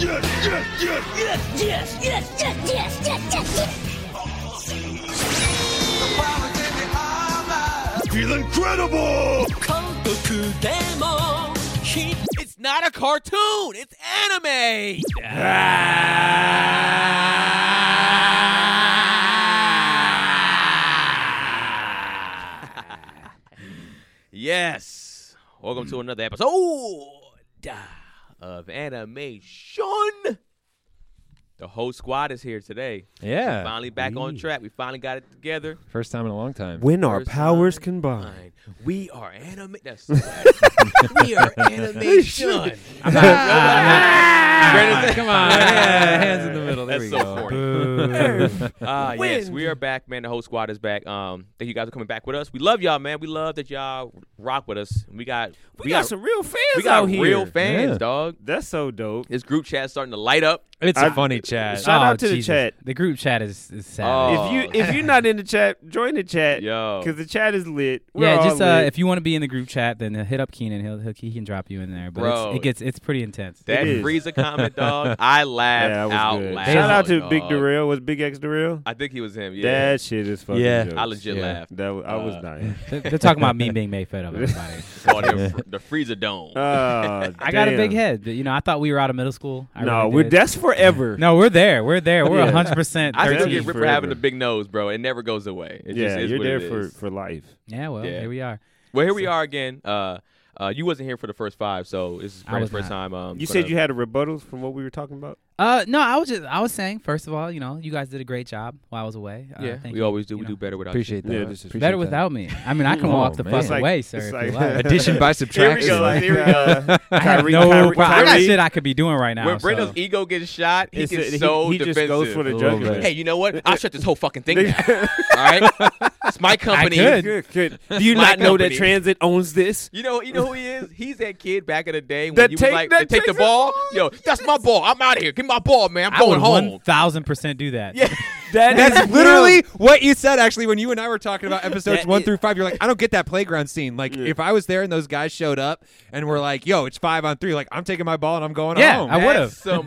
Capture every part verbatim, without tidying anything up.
yes, yes, yes, yes, yes, yes, yes, yes, yes, yes, yes. Feel incredible! It's not a cartoon. It's anime. Yes. Welcome to another episode of Animation. The whole squad is here today. Yeah. We're finally back on track. We finally got it together. First time in a long time. When our First powers time combine. We are anime. That's so we are animation. I'm not, I'm not, come on. Yeah, hands in the middle. There That's we so go. corny. Uh, yes, we are back, man. The whole squad is back. Um, thank you guys for coming back with us. We love y'all, man. We love that y'all rock with us. We got We, got, some real fans we got out here. real fans, Yeah. dog. That's so dope. This group chat's starting to light up. It's I- a funny chat. Shout Oh, out to the Jesus. chat. The group chat is, is sad. Oh. If you if you're not in the chat, join the chat. Yo. Because the chat is lit. We're yeah, all just uh, lit. if you want to be in the group chat, then uh, hit up Keenan. He'll, he'll he can drop you in there. But Bro. it's, it gets it's pretty intense. That It is. Frieza comment, dog. I laughed Yeah, that was out good. loud. Shout out to dog. Big Darrell. Was Big X Darrell? I think he was him. Yeah. That shit is fucking Yeah. jokes. I legit Yeah. laughed. That was, I was Uh, dying. They're, they're talking about me being made fun of. Everybody. Called him the Frieza Dome. Oh, I got a big damn. head. But, you know, I thought we were out of middle school. I No, really we're did. that's forever. No, we're there. We're there. We're Yeah. one hundred percent I still thirteen get ripped for forever. having a big nose, bro. It never goes away. It yeah, just is you're what there it for, is. for life. Yeah, well, Yeah. here we are. Well, here we are again. Uh, uh, you wasn't here for the first five, so this is I Brandon's was first not. time. Um, You for said the- you had a rebuttals from what we were talking about? Uh, no, I was just I was saying first of all, you know, you guys did a great job while I was away. Uh, Yeah, thank we you, always do. you We know. do better without Appreciate you. that. Yeah, this is- Appreciate Better that. without me. I mean, I can Oh, walk the man. fuck It's like- away, sir. it's if like- you like. Addition by Here we subtraction. go. Here we go. I have Kyrie- no Kyrie- problem. I got Kyrie- shit I could be doing right now. When Brendo's so. ego gets shot, he It's gets a- he- so he just defensive. goes for the A little jugular. bit. Hey, you know what? I'll shut this whole fucking thing down. All right, it's my company. could. Good, good. Do you My not know that company. Transit owns this? You know, you know who he is. He's that kid back in the day when That you take- was like, that to take the takes it ball. Yo, that's my ball. I'm out of here. Give me my ball, man. I'm I going would home. one thousand percent do that. Yeah. That That's is literally what you said, actually, when you and I were talking about episodes That one is- through five. You're like, I don't get that playground scene. Like, Yeah. if I was there and those guys showed up and were like, yo, it's five on three, like, I'm taking my ball and I'm going Yeah, home. I would've. That's some-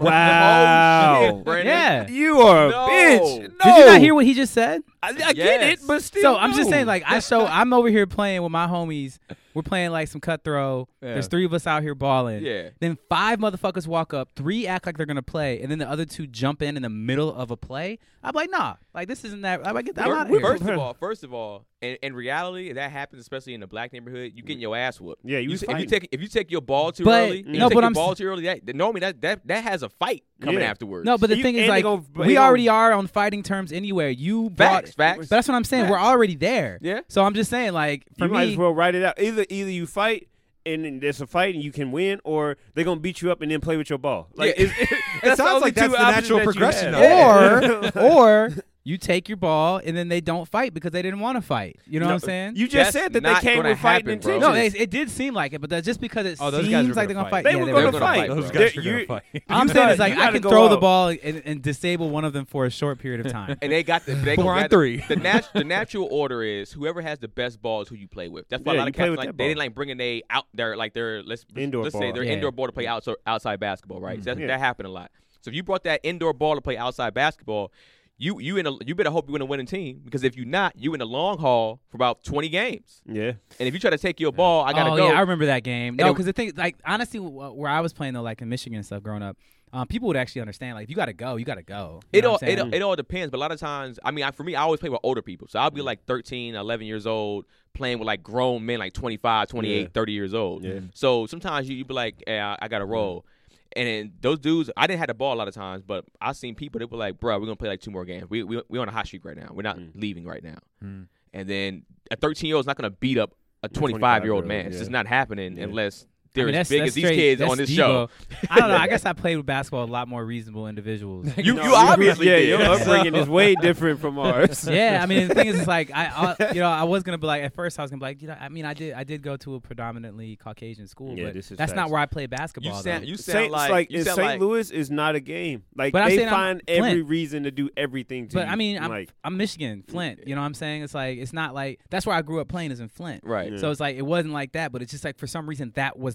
Wow. Oh, shit, Brandon. Yeah. You are a No. bitch. Did No. Did you not hear what he just said? I, I get Yes. it, but still. So I'm just no. saying, like, I show I'm over here playing with my homies. We're playing like some cutthroat. Yeah. There's three of us out here balling. Yeah. Then five motherfuckers walk up. Three act like they're gonna play, and then the other two jump in in the middle of a play. I'm like, nah, like this isn't that. I'm like, I'm Fir- out here. First of all, first of all, in, in reality, that happens especially in the black neighborhood. You getting your ass whooped. Yeah, you if you fighting. take if you take your ball too But- early, and no, you take but your I'm ball s- too early. That normally that that that has a fight coming Yeah. afterwards. No, but the You- thing is, and they like, gon- we they gon- already are on fighting terms anyway. You brought, facts, facts. but that's what I'm saying. We're Facts. already there. Yeah. So I'm just saying, like, for you might me, as well write it out. Either either you fight and then there's a fight and you can win, or they're gonna beat you up and then play with your ball. Like Yeah. it's, it, It sounds like that's the natural progression, though. or or you take your ball and then they don't fight because they didn't want to fight. You know what I'm saying? You just That's said that they not came gonna with fighting happen, bro. intentions. no, it, it did seem like it, but that just because it Oh, those seems guys were like they're gonna gonna fight. fight. They yeah, were they gonna were gonna fight. fight, Those bro. guys They're- are going you- to fight. I'm You saying gotta- is like you I gotta can go throw the all- ball and, and disable one of them for a short period of time. And they got the they Four got on the- three. The, nat- the natural order is whoever has the best ball is who you play with. That's why Yeah, a lot you of play cats with like that they ball. didn't like bringing they out their like their let's Indoor let's say ball. their Yeah. indoor ball to play outside outside basketball, right? So that, Yeah. that happened a lot. So if you brought that indoor ball to play outside basketball, you you in a you better hope you win a winning team, because if you not, you in the long haul for about twenty games. Yeah. And if you try to take your ball, I gotta oh go. yeah, I remember that game. No, And it- because the thing, like honestly, wh- where I was playing though, like in Michigan and stuff, growing up, um, people would actually understand. Like, if you gotta go, you gotta go. You It know all what I'm it, saying? it all depends, but a lot of times, I mean, I, for me, I always play with older people. So I'll be like thirteen, eleven years old, playing with like grown men, like twenty-five, twenty-eight, Yeah. thirty years old. Yeah. So sometimes you you be like, hey, I, I got to roll. And then those dudes, I didn't have the ball a lot of times, but I seen people that were like, bro, we're going to play like two more games. We we we on a hot streak right now. We're not Mm. leaving right now. Mm. And then a thirteen-year-old is not going to beat up a twenty-five-year-old man. It's yeah. just not happening Yeah. unless I they're mean, as that's- big that's as these straight- kids that's on this Debo. show. I don't know. I guess I played with basketball with a lot more reasonable individuals. You, No, you obviously yeah, did. your upbringing is way different from ours. Yeah, I mean the thing is, it's like I, I, you know, I was gonna be like at first I was gonna be like, you know, I mean I did, I did go to a predominantly Caucasian school, Yeah, but this is that's not facts. where I played basketball. You sound, though. you sound Saint, like, like you in sound Saint like, Louis is not a game. Like But I'm they saying I'm find every Flint. reason to do everything to But you. I mean, I'm, like I'm Michigan, Flint. You know what I'm saying? It's like it's not like that's where I grew up playing is in Flint. right. Yeah. So it's like it wasn't like that, but it's just like for some reason that was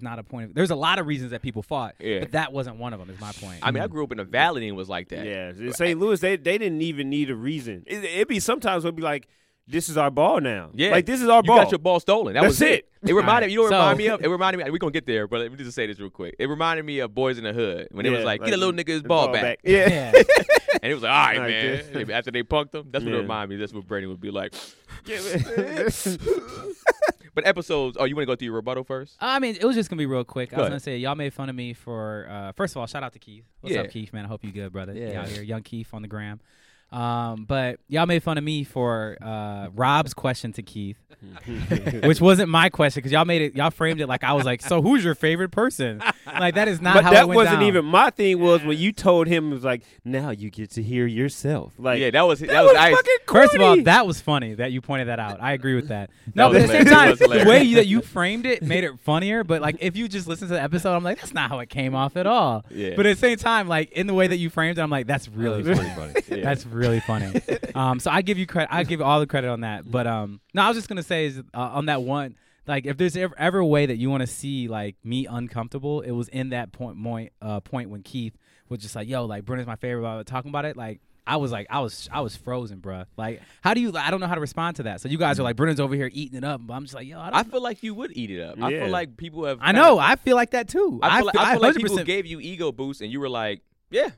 not a point. Of, there's a lot of reasons that people fought, Yeah. but that wasn't one of them. Is my point. I mean, I grew up in the Valley and it was like that. Yeah, in Saint Louis, they they didn't even need a reason. It, it'd be sometimes it'd be like, "This is our ball now." Yeah, like this is our you ball. got your ball stolen. That That's was it. it. It reminded you know what it So- reminded me of. It reminded me. We're gonna get there, but let me just say this real quick. It reminded me of Boys in the Hood when it Yeah, was like, like, get a little nigga his the ball, ball back. back. Yeah. yeah. And it was like, all right, Like man. this. After they punked him, that's what it Yeah. reminded me. That's what Brandon would be like. But episodes. Oh, you want to go through your rebuttal first? I mean, it was just gonna be real quick. I Go was ahead. gonna say y'all made fun of me for uh, first of all, shout out to Keith. What's Yeah. up, Keith? Man, I hope you good, brother. Yeah. You out here, young Keith on the gram. Um, but y'all made fun of me for uh, Rob's question to Keith, which wasn't my question because y'all made it. Y'all framed it like I was like, so who's your favorite person? Like that is not But how that it went wasn't down. even my thing. Was when you told him it was like, now you get to hear yourself. Like Yeah, that was that, that was, was ice. fucking First of all, corny. that was funny that you pointed that out. I agree with that. No, was but at the same hilarious. It time, was the hilarious. way you, that you framed it made it funnier. But like, if you just listen to the episode, I'm like, that's not how it came off at all. Yeah. But at the same time, like in the way that you framed it, I'm like, that's really That was funny. pretty funny. Yeah. That's really funny. Um, so I give you credit. I give all the credit on that. But um, no, I was just gonna say is uh, on that one. Like, if there's ever, ever a way that you want to see like me uncomfortable, it was in that point, point, uh, point when Keith was just like, "Yo, like Brennan's my favorite." About talking about it, like I was like, I was, I was frozen, bruh. Like, how do you? I don't know how to respond to that. So you guys are like, Brennan's over here eating it up, but I'm just like, yo, I, don't I feel like you would eat it up. I Yeah. feel like people have. I know. I feel like that too. I feel like, I feel like people one hundred percent gave you ego boosts and you were like, yeah.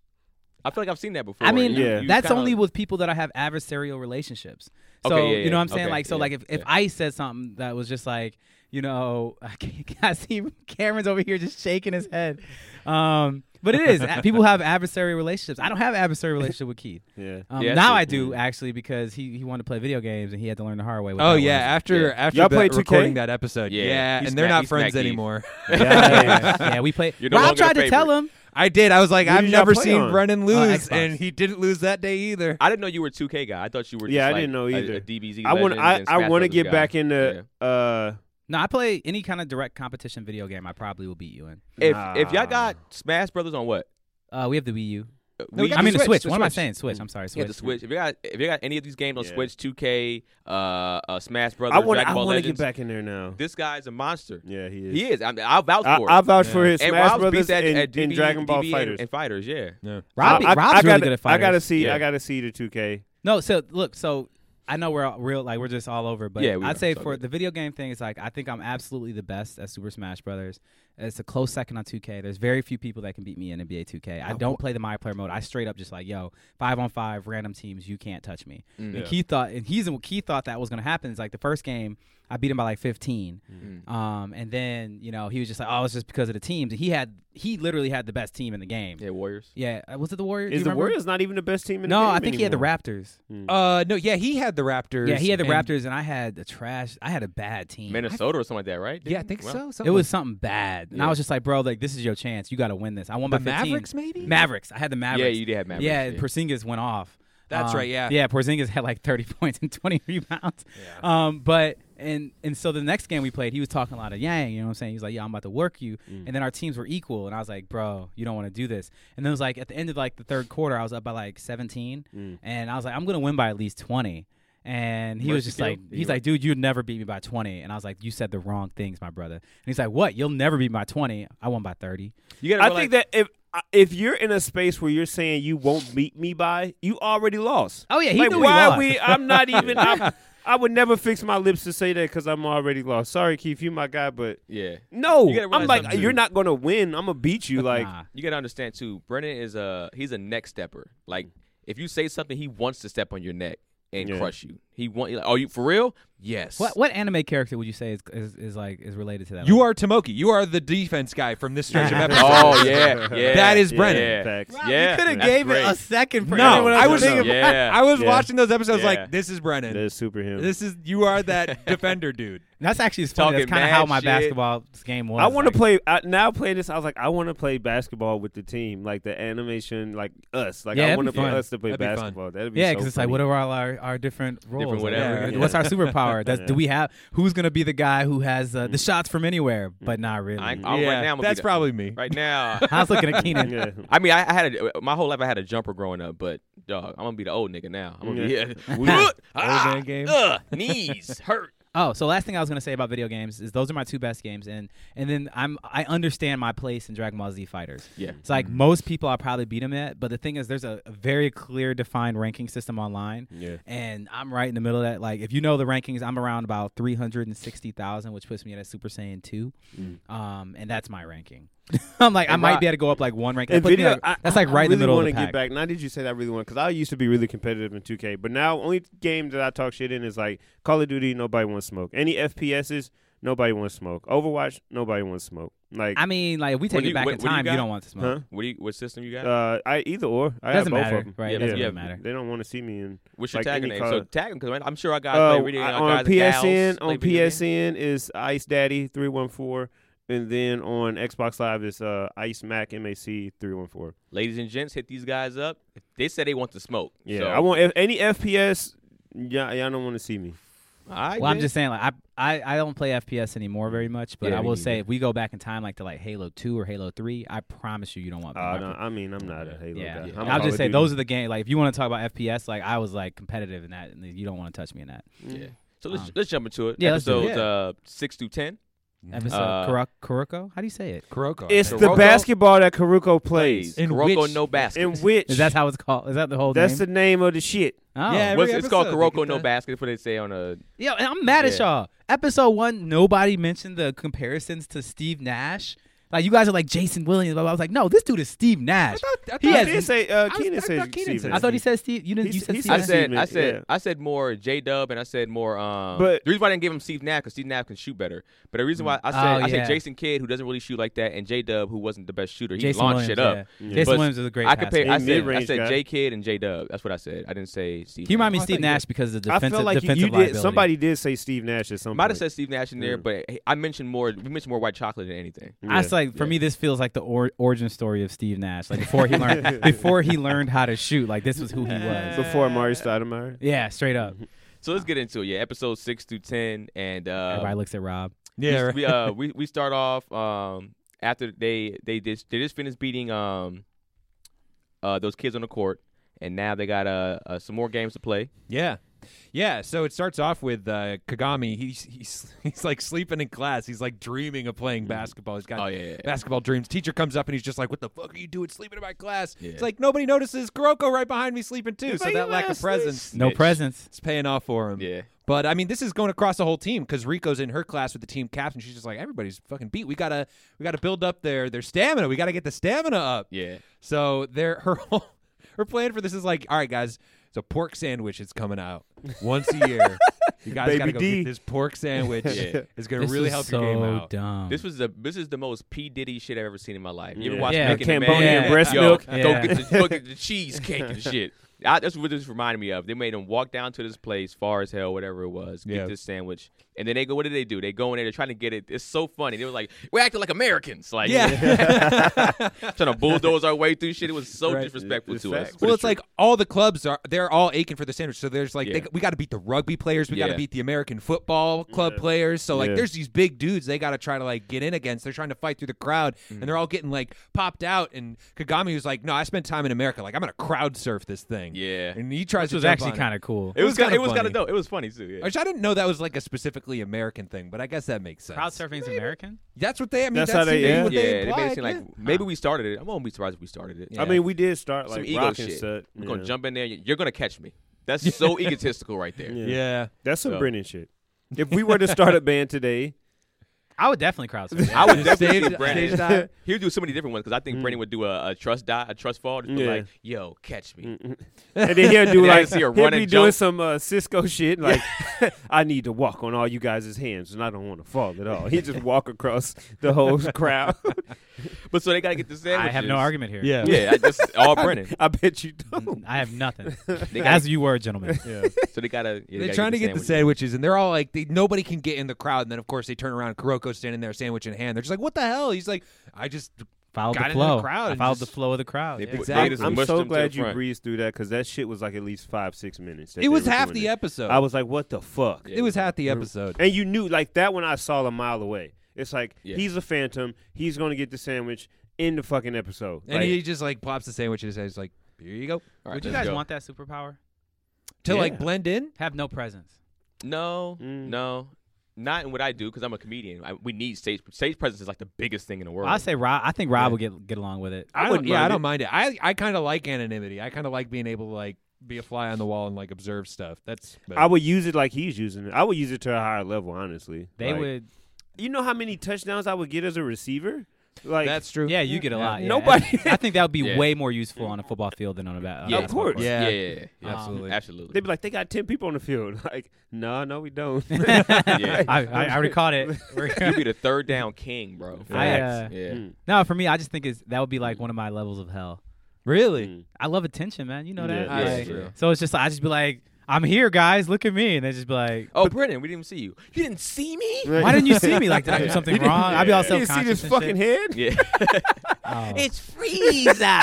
I feel like I've seen that before. I mean, You- Yeah. you that's kinda- only with people that I have adversarial relationships. So Okay, yeah, you know what I'm yeah. saying? Okay, like, so yeah, like if, if yeah. Ice said something that was just like, you know, I, can't, I see Cameron's over here just shaking his head. Um, but it is people have adversarial relationships. I don't have an adversarial relationship with Keith. yeah. Um, Yeah, now that's I true. do actually because he, he wanted to play video games and he had to learn the hard way. What Oh that yeah, was. after Yeah. after Y'all the- play two K? recording that episode. Yeah. Yeah, He and they're smacked- not he friends smacked Keith. anymore. Yeah. yeah, yeah, we played. You're no Rob longer tried the to tell favorite. him. I did. I was like, Who I've did y'all never play seen on? Brennan lose, Xbox. and he didn't lose that day either. I didn't know you were two K guy. I thought you were. Just Yeah, I like didn't know a- either. A, D B Z. I want legend I, and I Smash want to Brothers get guy. back into uh No, I play any kind of direct competition video game. I probably will beat you in. If Nah. if y'all got Smash Brothers on what? Uh, we have the Wii U. No, we Wii got I mean the Switch, Switch. the What am I Switch. saying? Switch. I'm sorry, Switch. Yeah, the Switch. If you got if you got any of these games on Yeah. Switch, two K, uh, uh, Smash Brothers, I want Dragon I Ball want to get Legends, back in there now. this guy's a monster. Yeah, he is. He is. I mean, I'll vouch I, for I it. vouch for his And Smash Rob's Brothers beat that and, at and D B, Dragon Ball D B Fighters. and, and Fighters. Yeah. No. Rob, I, I, Rob's I really gotta, good at I fighters. gotta see. Yeah. I gotta see the two K. No, so look, so I know we're all real, like we're just all over, but Yeah, we I'd are. say It's all for good. the video game thing, it's like I think I'm absolutely the best at Super Smash Brothers. It's a close second on two K. There's very few people that can beat me in N B A two K. I don't play the My Player mode. I straight up just like, yo, five on five, random teams, you can't touch me. Mm. And Keith thought, and he's Keith thought that was gonna happen. It's like the first game, I beat him by like fifteen, Mm. um, and then you know he was just like, oh, it's just because of the teams. And he had, he literally had the best team in the game. Yeah, Warriors. Yeah, uh, was it the Warriors? Do Is you the remember? Warriors not even the best team in No, the game I think he had the anymore? Raptors. Uh, no, yeah, he had the Raptors. Yeah, he had the and- Raptors, and I had the trash. I had a bad team. Minnesota or something like that, right? Yeah, I think Well, so. It something was like- something bad, and Yeah. I was just like, bro, like this is your chance. You got to win this. I won by the fifteen. Mavericks, maybe. Mavericks. I had the Yeah, Mavericks. you did have Mavericks. Yeah, and Porzingis went off. That's Um, right, yeah. Yeah, Porzingis had like thirty points and twenty rebounds. Um, but and and so the next game we played, he was talking a lot of yang. You know what I'm saying? He was like, "Yeah, I'm about to work you." And then our teams were equal, and I was like, "Bro, you don't want to do this." And then it was like at the end of like the third quarter, I was up by like seventeen, and I was like, "I'm gonna win by at least twenty." And he was Mercy just kill? like, Did he's you- like, dude, you'd never beat me by twenty. And I was like, you said the wrong things, my brother. And he's like, what? You'll never beat me by twenty. I won by thirty. You gotta I realize- think that if if you're in a space where you're saying you won't beat me by, you already lost. Oh yeah, he like, knew why he are lost. we? I'm not even. I'm, I would never fix my lips to say that because I'm already lost. Sorry, Keith, you my guy, but Yeah. no, You gotta I'm realize like, something, you're too. not gonna win. I'm gonna beat you. Like, Nah. You gotta understand too. Brennan is a he's a neck stepper. Like if you say something, he wants to step on your neck and Yeah. crush you. He want. Like, oh, you for real? Yes. What what anime character would you say is is, is like is related to that? You Like, are Tomoki. You are the defense guy from this stretch of episodes. Oh yeah, yeah. That is yeah, Brennan. Yeah, Facts. yeah. you could have that's gave great. it a second for No, everyone else I to was- think about. Yeah. I was Yeah. watching those episodes Yeah. like, this is Brennan. that's super him. This is you are that defender dude. And that's actually funny. That's Talking kind of how mad my shit. basketball game was. I want to like, play I, now. Playing this, I was like, I want to play basketball with the team, like the animation, like us. Like Yeah, I that'd want to be play fun. us to play That'd be fun. basketball. That'd be Yeah, so because it's like, funny. what are all our, our different roles? Different Like, whatever. Yeah. What's our superpower? That's Yeah. do we have? Who's gonna be the guy who has uh, the shots from anywhere? But not really. I, I, I'm, right yeah, now, I'm gonna that's be the- probably me. right now. was looking at Keenan. Yeah. I mean, I, I had a, my whole life. I had a jumper growing up, but dog, I'm gonna be the old nigga now. I'm gonna Yeah. be We- yeah. Old man game. Ugh, knees hurt. Oh, so last thing I was gonna say about video games is those are my two best games, and and then I'm I understand my place in Dragon Ball Z Fighters. Yeah. It's like most people I'll probably beat them at, but the thing is, there's a, a very clear defined ranking system online. Yeah. And I'm right in the middle of that. Like, if you know the rankings, I'm around about three hundred sixty thousand, which puts me at a Super Saiyan two. Mm. Um, and that's my ranking. I'm like, I And might Rob- be able to go up like one rank. And That puts me video, like- I, that's like I right in really the middle of wanna the get pack. back. Now, did you say that I really want? Because I used to be really competitive in two K, but now only game that I talk shit in is like Call of Duty. Nobody wants smoke. Any F P S's, nobody wants smoke. Overwatch, nobody wants smoke. Like, I mean, like, if we What take do it you- back what- in what do you time, you, got? don't want to smoke. huh? What do you, what system you got? Uh, I either or. I Doesn't have both matter, of them. right? Yeah, It doesn't yeah. really matter. They don't want to see me in. What's your like tagging any name? color. So tag them because I'm sure I got Uh, play video I- uh, on guys and P S N gals play on video P S games. N is Ice Daddy three one four, and then on Xbox Live is uh, Ice Mac M A C three one four. Ladies and gents, hit these guys up. They said they want to smoke. Yeah, so, I want if, any F P S. Yeah, y'all don't want to see me. All right, Well, I'm then. just saying, like, I, I, I don't play F P S anymore very much, but Yeah, I me will neither. say, if we go back in time, like to like Halo two or Halo three, I promise you, you don't want. Uh, my- no, I mean, I'm not a Halo yeah, guy. yeah. I'm a I'll Call just of say Duty. those are the games. Like, if you want to talk about F P S, like I was like competitive in that, and you don't want to touch me in that. Yeah. So let's Um, let's jump into it. yeah, let's do it. Episodes uh, six through ten. Episode Uh, Kuru- Kuruko? How do you say it? Kuroko. It's I the think. Kuroko basketball that Karuko plays. In Kuroko which- no basket. In which Is that how it's called? Is that the whole that's name? the name of the shit. Oh. Yeah, every What's, it's called episode they Kuroko get no the- basket. That's what they say on a. Yeah, and I'm mad at Yeah. y'all. Episode one, nobody mentioned the comparisons to Steve Nash. Like, you guys are like Jason Williams. But I was like, no, this dude is Steve Nash. I He He has- did say. Uh, was- Keenan I said. thought Keenan Steve said Nash. I thought he said Steve. You didn't. He You s- said he Steve I said Nash. said Steve I Nash, said yeah. I said more J Dub and I said more. Um, But- the reason why I didn't give him Steve Nash because Steve Nash can shoot better. But the reason why I said Oh, I yeah. said Jason Kidd who doesn't really shoot like that and J Dub who wasn't the best shooter. He Jason launched Williams, shit up. yeah. Yeah. Jason But Williams is a great I passer. compared. I He said I mid-range said guy. J Kidd and J Dub. That's what I said. I didn't say Steve. He reminded me Nash. of Steve Nash because of the I defensive, felt like you, defensive you did. liability. Somebody did say Steve Nash at some Might have point. said Steve Nash in there, Yeah. but I mentioned more. We mentioned more white chocolate than anything. I was like, for Yeah. me, this feels like the or- origin story of Steve Nash. Like before he learned, before he learned how to shoot. Like this was who he was. Before Amari Stoudemire. Yeah, straight up. So let's get into it. Yeah, episode six through ten, and uh, Everybody looks at Rob. Yeah, we, right. we uh we, we start off um after they they just they just finished beating um uh those kids on the court, and now they got uh, uh some more games to play. Yeah. Yeah, so it starts off with uh, Kagami. He's he's he's like sleeping in class. He's like dreaming of playing basketball. He's got Oh, yeah, yeah, yeah. basketball dreams. Teacher comes up and he's just like, "What the fuck are you doing sleeping in my class?" Yeah. It's like nobody notices Kuroko right behind me sleeping too. He's So like, that "You lack of ass presence No Snitch. presence. is paying off for him. Yeah, But I mean, this is going across the whole team because Rico's in her class with the team captain. She's just like, everybody's fucking beat. We gotta we gotta build up their their stamina. We gotta get the stamina up. yeah. So their her whole her plan for this is like, all right, guys, it's a pork sandwich is coming out once a year. You guys Baby gotta go D. get this pork sandwich. Yeah. It's gonna This really was help so your game out. dumb. This was the this is the most P Diddy shit I've ever seen in my life. You ever Yeah. watch Yeah. Making a Man? Cambodian Yeah. breast Yo, milk. Go Yeah. get the, go get the cheesecake and shit. I, that's what this reminded me of. They made him walk down to this place, far as hell, whatever it was, get Yeah. this sandwich, and then they go. What did they do? They go in there, they're trying to get it. It's so funny. They were like, "We're acting like Americans," like Yeah. trying to bulldoze our way through shit. It was so Right. disrespectful It's to facts. us. Well, But it's like all the clubs are they're all aching for the sandwich. So there's like Yeah. they, we got to beat the rugby players, we got to Yeah. beat the American football club Yeah. players. So like Yeah. there's these big dudes they got to try to like get in against. They're trying to fight through the crowd, and they're all getting like popped out. And Kagami was like, "No, I spent time in America. Like I'm gonna crowd surf this thing." Yeah. and he tries This to was jump actually on kind of cool. it was was kind kinda it was kind funny. of dope. It was funny too. Yeah. Which I didn't know that was like a specifically American thing, but I guess that makes sense. Crowd surfing is American. That's what they. I mean, That's that's, how they- maybe yeah. what yeah, they they made it implied, seem like yeah. maybe we started it. I won't be surprised if we started it. Yeah. I mean, we did start Some like ego rocking shit. set. We're gonna Yeah. jump in there. You're gonna catch me. That's so egotistical right there. Yeah. Yeah. That's some So- Brennan shit. If we were to start a band today, I would definitely crowd surf. I would Just definitely stage- see Brandon. stage dive. He would do so many different ones because I think Brandon would do a, a trust die, a trust fall, just be Yeah. like, "Yo, catch me." and then he'll do And I like see her he'll run be and doing jump. some uh, Cisco shit like I need to walk on all you guys' hands and I don't want to fall at all. He just walk across the whole crowd. But so they gotta get the sandwiches. I have no argument here. Yeah. Yeah, I just all Brennan. I bet you don't. I have nothing. They gotta, As you were, gentlemen. so they gotta. Yeah, they They're gotta trying to get the sandwiches. sandwiches, and they're all like, they, nobody can get in the crowd. And then, of course, they turn around. Kuroko's standing there, sandwich in hand. They're just like, "What the hell?" He's like, "I just Followed got the into the flow. crowd I and followed just- the flow of the crowd. They Yeah. put- Exactly. they just I'm mushed so them to glad the you front. breezed through that because that shit was like at least five, six minutes. that it they was were half doing the it. episode." I was like, what the fuck? Yeah. it was half the episode. And you knew like that when I saw a mile away. It's like Yeah. he's a phantom. He's gonna get the sandwich in the fucking episode. And Like, he just like plops the sandwich in his head. He's like, "Here you go." All right, Would you let's guys go. want that superpower? To Yeah. like blend in. Have no presence. No, Mm. no. not in what I do because I'm a comedian. I, we need stage stage presence is like the biggest thing in the world. I say Rob. I think Rob Yeah. will get get along with it. I don't, wouldn't yeah, I mind don't it. mind it. I I kind of like anonymity. I kind of like being able to like be a fly on the wall and like observe stuff. That's but- I would use it like he's using it. I would use it to a higher level, honestly. They Like, would. You know how many touchdowns I would get as a receiver? Like that's true. Yeah, you get a lot. Yeah. Nobody- And I think that would be Yeah. way more useful on a football field than on a bat. Yeah, of course. Yeah. yeah, yeah, yeah, yeah. Um, Absolutely. absolutely. They'd be like, they got ten people on the field. Like, no, no, we don't. yeah. I, I, I already caught it. We're- You'd be the third down king, bro. I, uh, Facts. yeah. Mm. no, for me, I just think it's, that would be like one of my levels of hell. Really? Mm. I love attention, man. You know that. Yeah, Like, that's true. So it's just like, I just be like, I'm here, guys. Look at me, and they just be like, Oh, Brennan, we didn't even see you. You didn't see me? why didn't you see me? Like, did I do something wrong? I'd be all You didn't see self-conscious this and fucking shit. head? Yeah. Oh, It's Frieza.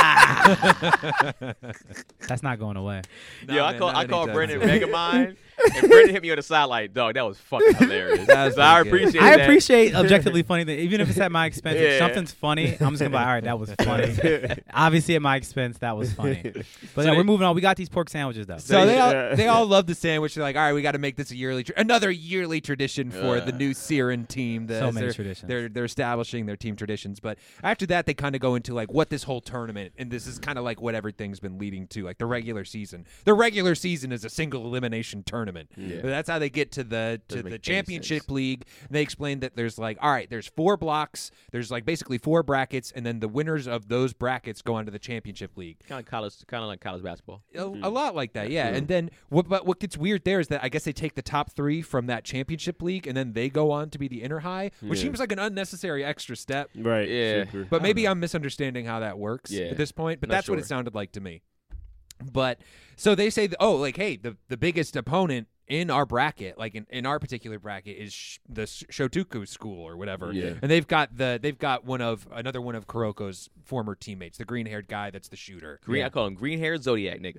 that's not going away. Nah, Yo, I man, call not I call anytime Brennan soon. Megamind, and Brennan hit me on the side like, dog, that was fucking hilarious. That was so I pretty good. appreciate I that. appreciate objectively funny things, even if it's at my expense. If Yeah. something's funny, I'm just gonna be like, all right, that was funny. Obviously, at my expense, that was funny. But So yeah, they- we're moving on. We got these pork sandwiches though. So they all Yeah. they all love the sandwich. They're like, all right, we got to make this a yearly, tra- another yearly tradition for the Uh. new Siren team. The, So as many they're, traditions. They're they're establishing their team traditions. But after that, they kind of go into like what this whole tournament, and this is kind of like what everything's been leading to, like the regular season. The regular season is a single elimination tournament. Yeah. But that's how they get to the to Doesn't the make any championship sense. league. They explain that there's like, all right, there's four blocks. There's like basically four brackets, and then the winners of those brackets go on to the championship league. Kind of college, kind of like college basketball. A, a lot like that, yeah. And then what? But what gets weird there is that I guess they take the top three from that championship league, and then they go on to be the inter high, which Yeah. seems like an unnecessary extra step. Right. Yeah. super. But maybe I'm misunderstanding how that works Yeah. at this point. But Not that's what it sure. sounded like to me. But so they say, that, oh, like, hey, the the biggest opponent in our bracket, like in, in our particular bracket, is sh- the Sh- Shotoku school or whatever. Yeah. And they've got the they've got one of another one of Kuroko's former teammates, the green haired guy that's the shooter. Green, I call him green haired Zodiac nigga.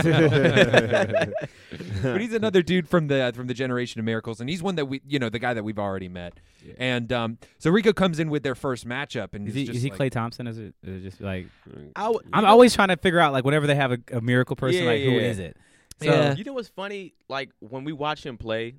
But he's another dude from the from the Generation of Miracles, and he's one that we, you know, the guy that we've already met. Yeah. And um, so Rico comes in with their first matchup, and Is it's he just is he like, Clay Thompson? Is it, is it just like I w- I'm you know- always trying to figure out like whenever they have a, a miracle person, Yeah, like who yeah. is it? So, Yeah. You know what's funny? Like when we watch him play,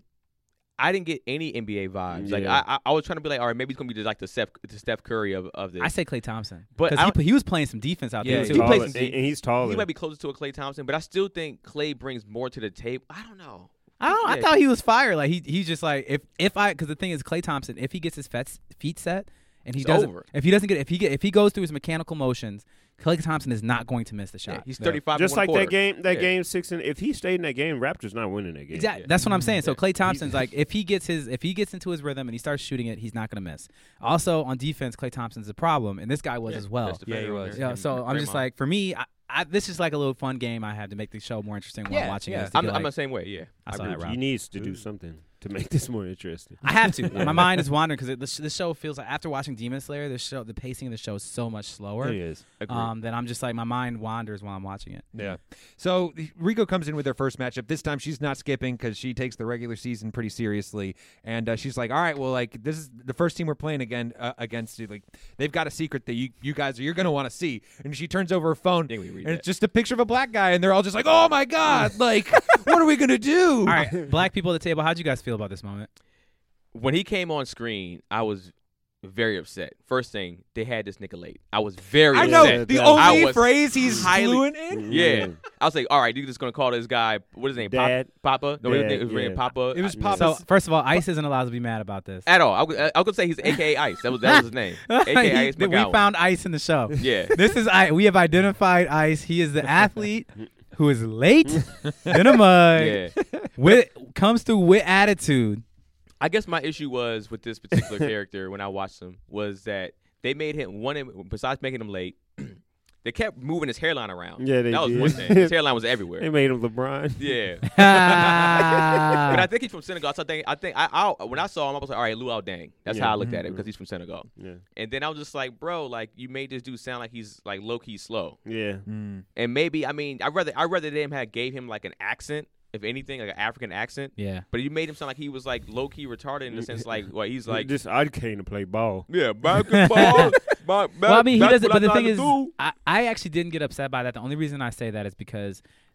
I didn't get any N B A vibes. Like Yeah. I, I, I was trying to be like, all right, maybe he's gonna be the, like the Steph, the Steph Curry of, of this. I say Clay Thompson, But because I he, don't- he was playing some defense out Yeah, there he too. plays Taller- some and, and he's taller. he might be closer to a Klay Thompson, but I still think Klay brings more to the table. I don't know. I don't. I Yeah. thought he was fire. Like he he's just like if if I because the thing is Clay Thompson, if he gets his fet, feet set and he It's doesn't over. if he doesn't get if he get if he goes through his mechanical motions, Clay Thompson is not going to miss the Yeah, shot. he's thirty-five. Just and one like quarter. that game, that Yeah. game six, and if he stayed in that game, Raptors not winning that game. Exactly. Yeah. That's what I'm saying. So Yeah. Clay Thompson's like, if he gets his, if he gets into his rhythm and he starts shooting it, he's not going to miss. Also on defense, Clay Thompson's a problem, and this guy was Yeah, as well. best defender Yeah, he on was. there. Yeah. Him So and I'm just Draymond. like, for me, I, I, this is like a little fun game I had to make the show more interesting while Yeah, watching yeah. it. is to I'm, get, I'm like- the same way. Yeah, I saw agree that, with Rob. He needs to do something to make this more interesting. I have to. My mind is wandering because this, this show feels like after watching Demon Slayer, this show, the pacing of the show is so much slower. He is. Agreed. Um, that I'm just like my mind wanders while I'm watching it. Yeah. So Rico comes in with her first matchup. This time she's not skipping because she takes the regular season pretty seriously, and uh, she's like, "All right, well, like this is the first team we're playing again uh, against. Like they've got a secret that you you guys are you're gonna want to see." And she turns over her phone, Think we read and that. it's just a picture of a black guy, and they're all just like, "Oh my god! Like, what are we gonna do?" All right, black people at the table. How'd you guys feel about this moment? when he came on screen, I was very upset. First thing, they had this nigga late. I was very I upset. know Yeah, the that- I only was phrase he's highly- fluent in. Yeah. I was like, all right, you're just going to call this guy, what is his name? Pop- Dad. Papa? No, his Dad, name was yeah. Papa. It was I- Papa. So first of all, Ice isn't allowed to be mad about this. At all. I was, I was going to say he's A K A Ice. That was, that was his name. A K A He- Ice we McGowan. found Ice in the show. Yeah. This is I. We have identified Ice. He is the athlete who is late in a mug. Yeah. With comes through with attitude. I guess my issue was with this particular character when I watched him was that they made him one. Besides making him late, they kept moving his hairline around. Yeah, they that was did. one thing. His hairline was They everywhere. made him LeBron. Yeah, but Ah. I think he's from Senegal. So I think I think I, I when I saw him, I was like, all right, Luau Deng. That's Yeah. how I looked at him Mhm. because he's from Senegal. Yeah. And then I was just like, bro, like you made this dude sound like he's like low key slow. Yeah. Mm. And maybe I mean I rather I rather them had gave him like an accent, if anything, like an African accent. yeah. But you made him sound like he was like low key retarded in the sense like well he's like Just I came to play ball. yeah basketball. Well, I mean, he doesn't. But the thing is, I, I actually didn't get upset by that. The only reason I say that is because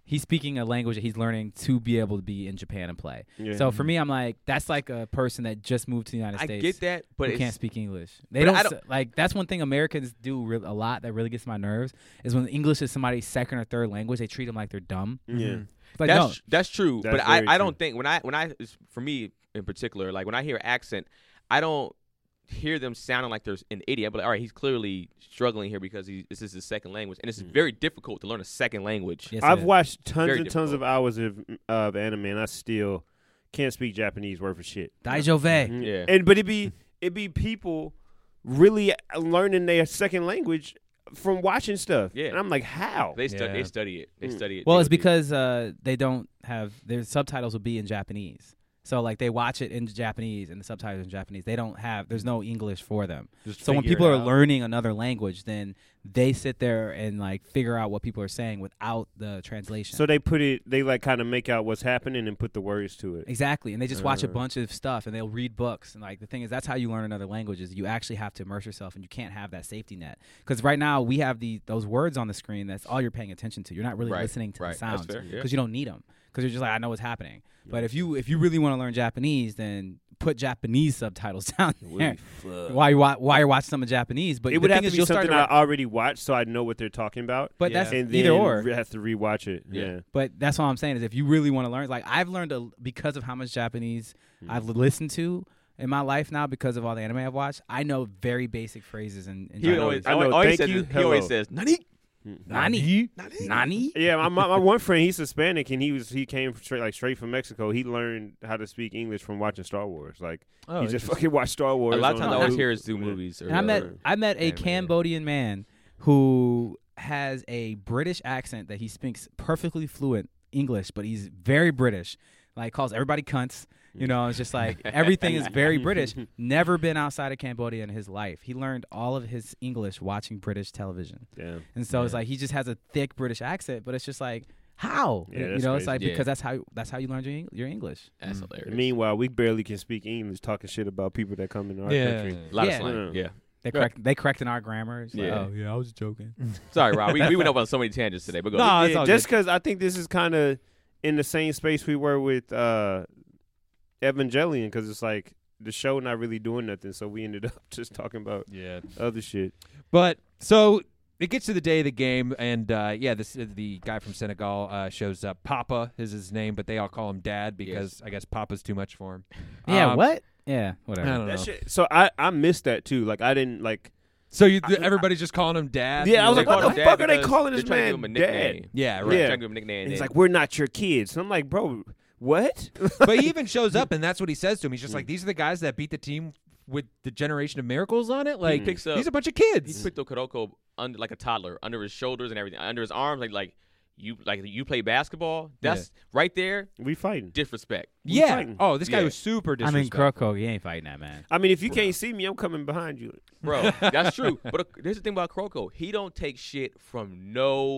he's speaking a language that he's learning to be able to be in Japan and play. Yeah. So for me, I'm like, that's like a person that just moved to the United I States. get that, but who it's, can't speak English. They but don't, I s- don't- like. That's one thing Americans do re- a lot that really gets my nerves is when English is somebody's second or third language, they treat them like they're dumb. Yeah. It's like, that's no, that's true. That's but I, very I true. don't think when I when I for me in particular, like when I hear accent, I don't hear them sounding like there's an idiot. But like, all right, he's clearly struggling here because he, this is his second language, and it's very difficult to learn a second language. Yes, it I've is. watched tons Very and tons difficult. of hours of of anime, and I still can't speak Japanese word for shit. Daijove. Yeah. And but it be it be people really learning their second language from watching stuff. Yeah. And I'm like, how? They study. Yeah. They study it. They Mm. study it. Well, They it's go deep. because uh, they don't have their subtitles will be in Japanese. So like they watch it in Japanese and the subtitles in Japanese. They don't have there's no English for them. Just So when figure people it are out. learning another language, then they sit there and like figure out what people are saying without the translation. So they put it, they like kind of make out what's happening and put the words to it. Exactly, and they just watch a Uh. bunch of stuff, and they'll read books, and like the thing is, that's how you learn another language. Is you actually have to immerse yourself, and you can't have that safety net. Because right now we have the those words on the screen. That's all you're paying attention to. You're not really Right, listening to right. the That's sounds fair, yeah. because you don't need them. Because you're just like, I know what's happening. But if you if you really want to learn Japanese, then put Japanese subtitles down there while you wa- while you're watching some in Japanese. But It the would thing have to is be you'll start something to I re- already watched, so I know what they're talking about. But Yeah. that's and then either or. re- have to rewatch it. Yeah. Yeah. But that's all I'm saying is if you really want to learn, like I've learned a, because of how much Japanese I've listened to in my life now because of all the anime I've watched. I know very basic phrases and. and He I know- always, I know, all he thank says you, is- he always hello. says "nani." Nani? Nani? Yeah, my, my my one friend, he's Hispanic, and he was he came straight like straight from Mexico. He learned how to speak English from watching Star Wars. Like Oh, he just interesting. fucking watched Star Wars. A lot of on times, I always YouTube. hear is through Yeah. movies. Or, And I met or- I met a anime. Cambodian man who has a British accent that he speaks perfectly fluent English, but he's very British. Like calls everybody cunts. You know, it's just like everything is very British. Never been outside of Cambodia in his life. He learned all of his English watching British television. Yeah. And so it's like he just has a thick British accent, but it's just like how? Yeah, you that's know, it's crazy. like Yeah. because that's how that's how you learn your, Eng- your English. That's hilarious. Meanwhile, we barely can speak English, talking shit about people that come in our Yeah. country. a lot Yeah. of slang. Yeah. They correct they correcting our grammar. It's like, Yeah. oh yeah, I was joking. Sorry, Rob. We, we went up on so many tangents today. But go. No, ahead. it's Yeah, all just good. because I think this is kind of in the same space we were with uh, Evangelion, because it's like the show not really doing nothing, so we ended up just talking about Yeah. other shit. But so it gets to the day of the game, and uh, yeah, this the guy from Senegal uh, shows up. Papa is his name, but they all call him Dad because I guess Papa's too much for him. Yeah, Um, what? Yeah, whatever. I don't That know. shit. So I I missed that too. Like I didn't like. So you, everybody's just calling him Dad. Yeah, I was They like, what call the him fuck Dad are they because calling they're this trying to man give him a Dad? nickname. Yeah, right. They're Yeah. trying to give him a nickname. And he's and like, we're not your kids. And I'm like, bro, what? But he even shows up, and that's what he says to him. He's just like, "These are the guys that beat the team with the generation of miracles on it. Like, picks up- these are a bunch of He kids." picked up Kuroko under like a toddler, under his shoulders and everything, under his arms, like like you like you play basketball. That's right there. We fighting. Disrespect. Yeah. fighting. Oh, this guy Yeah. was super I mean, disrespectful. Kuroko, you ain't fighting that man. I mean, if you can't see me, I'm coming behind you. Bro, that's true. But uh, here's the thing about Kuroko. He don't take shit from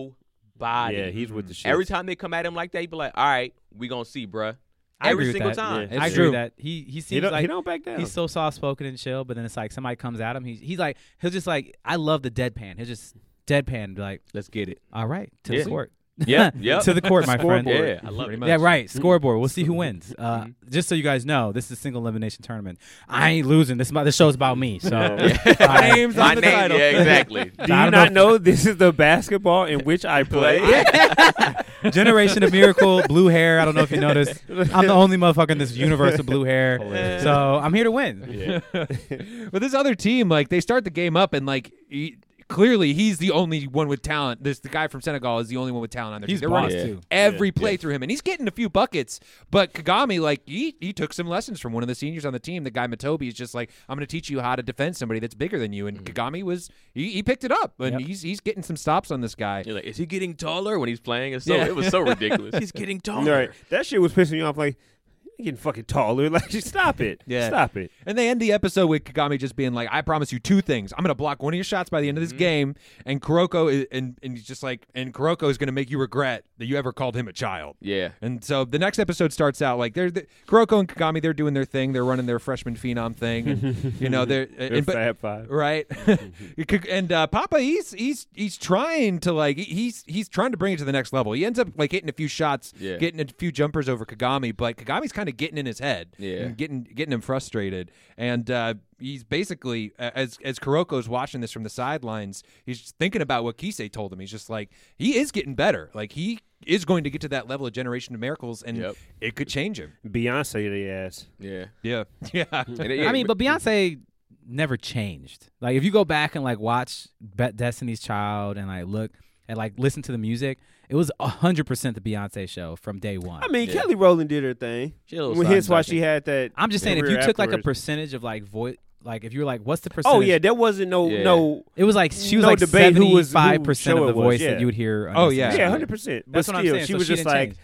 nobody. Yeah, he's with the shit. Every time they come at him like that, he be like, all right, we going to see, bruh. I Every agree with single that. time. Yeah. I It's agree with true. that. He he he seems don't, like he don't back down. he's so soft spoken and chill, but then it's like somebody comes at him. He's he's like he'll just like I love the deadpan. He'll just deadpan be like, Let's get it. all right, to Yeah. the court. Yeah, yep. to the court, my friend. Yeah, I love Pretty it. much. Yeah, right. Scoreboard. We'll see who wins. Uh, just so you guys know, this is a single elimination tournament. I ain't losing. This about this show's about me. So I- Names My on the name, title. yeah, exactly. Do I you don't not know know this is the basketball in which I play? Generation of Miracle, blue hair. I don't know if you noticed. I'm the only motherfucker in this universe with blue hair. So I'm here to win. But this other team, like, they start the game up, and like, he, clearly he's the only one with talent. This the guy from Senegal is the only one with talent on their He's team. They're running boss, Yeah. too. every Yeah. play through him, and he's getting a few buckets. But Kagami, like, he he took some lessons from one of the seniors on the team. The guy Matobi is just like, I'm going to teach you how to defend somebody that's bigger than you. And Kagami was he, he picked it up, and Yep. he's he's getting some stops on this guy. You're like, is he getting taller when he's playing? It's so, Yeah. It was so ridiculous. He's getting taller. Right. That shit was pissing me off. Like, You're getting fucking taller. Like, just stop it. Yeah. Stop it. And they end the episode with Kagami just being like, I promise you two things. I'm going to block one of your shots by the end of this Mm-hmm. game. And Kuroko is, and, and he's just like, and Kuroko is going to make you regret that you ever called him a child. Yeah. And so the next episode starts out like they're the, Kuroko and Kagami, they're doing their thing. They're running their freshman phenom thing. And, you know, they're, They're and, but, Fab Five. right. and uh, Papa, he's, he's, he's trying to like, he's, he's trying to bring it to the next level. He ends up like hitting a few shots, Yeah. getting a few jumpers over Kagami, but Kagami's kind of getting in his head. Yeah. And getting getting him frustrated, and uh, he's basically as as Kuroko's watching this from the sidelines, he's just thinking about what Kisei told him. He's just like, he is getting better. Like he is going to get to that level of Generation of Miracles, and Yep. it could change him. Beyonce, the ass. Yeah. Yeah, yeah. And it- yeah, I mean, but Beyonce never changed. Like, if you go back and like watch Be- Destiny's Child and like look and like listen to the music, it was a hundred percent the Beyonce show from day one. I mean, Yeah. Kelly Rowland did her thing. She a little Well, hence side why talking. she had that. I'm just saying, if career you took like a afterwards. percentage of like voice, like if you were like, what's the percentage? Oh yeah, there wasn't no Yeah. no. It was like she was No like debate who was- who seventy-five percent show of the it was, voice yeah. that you would hear. on Oh, Destiny's yeah. Yeah, Child. hundred percent. But That's what still, I'm saying. she So was she just didn't like,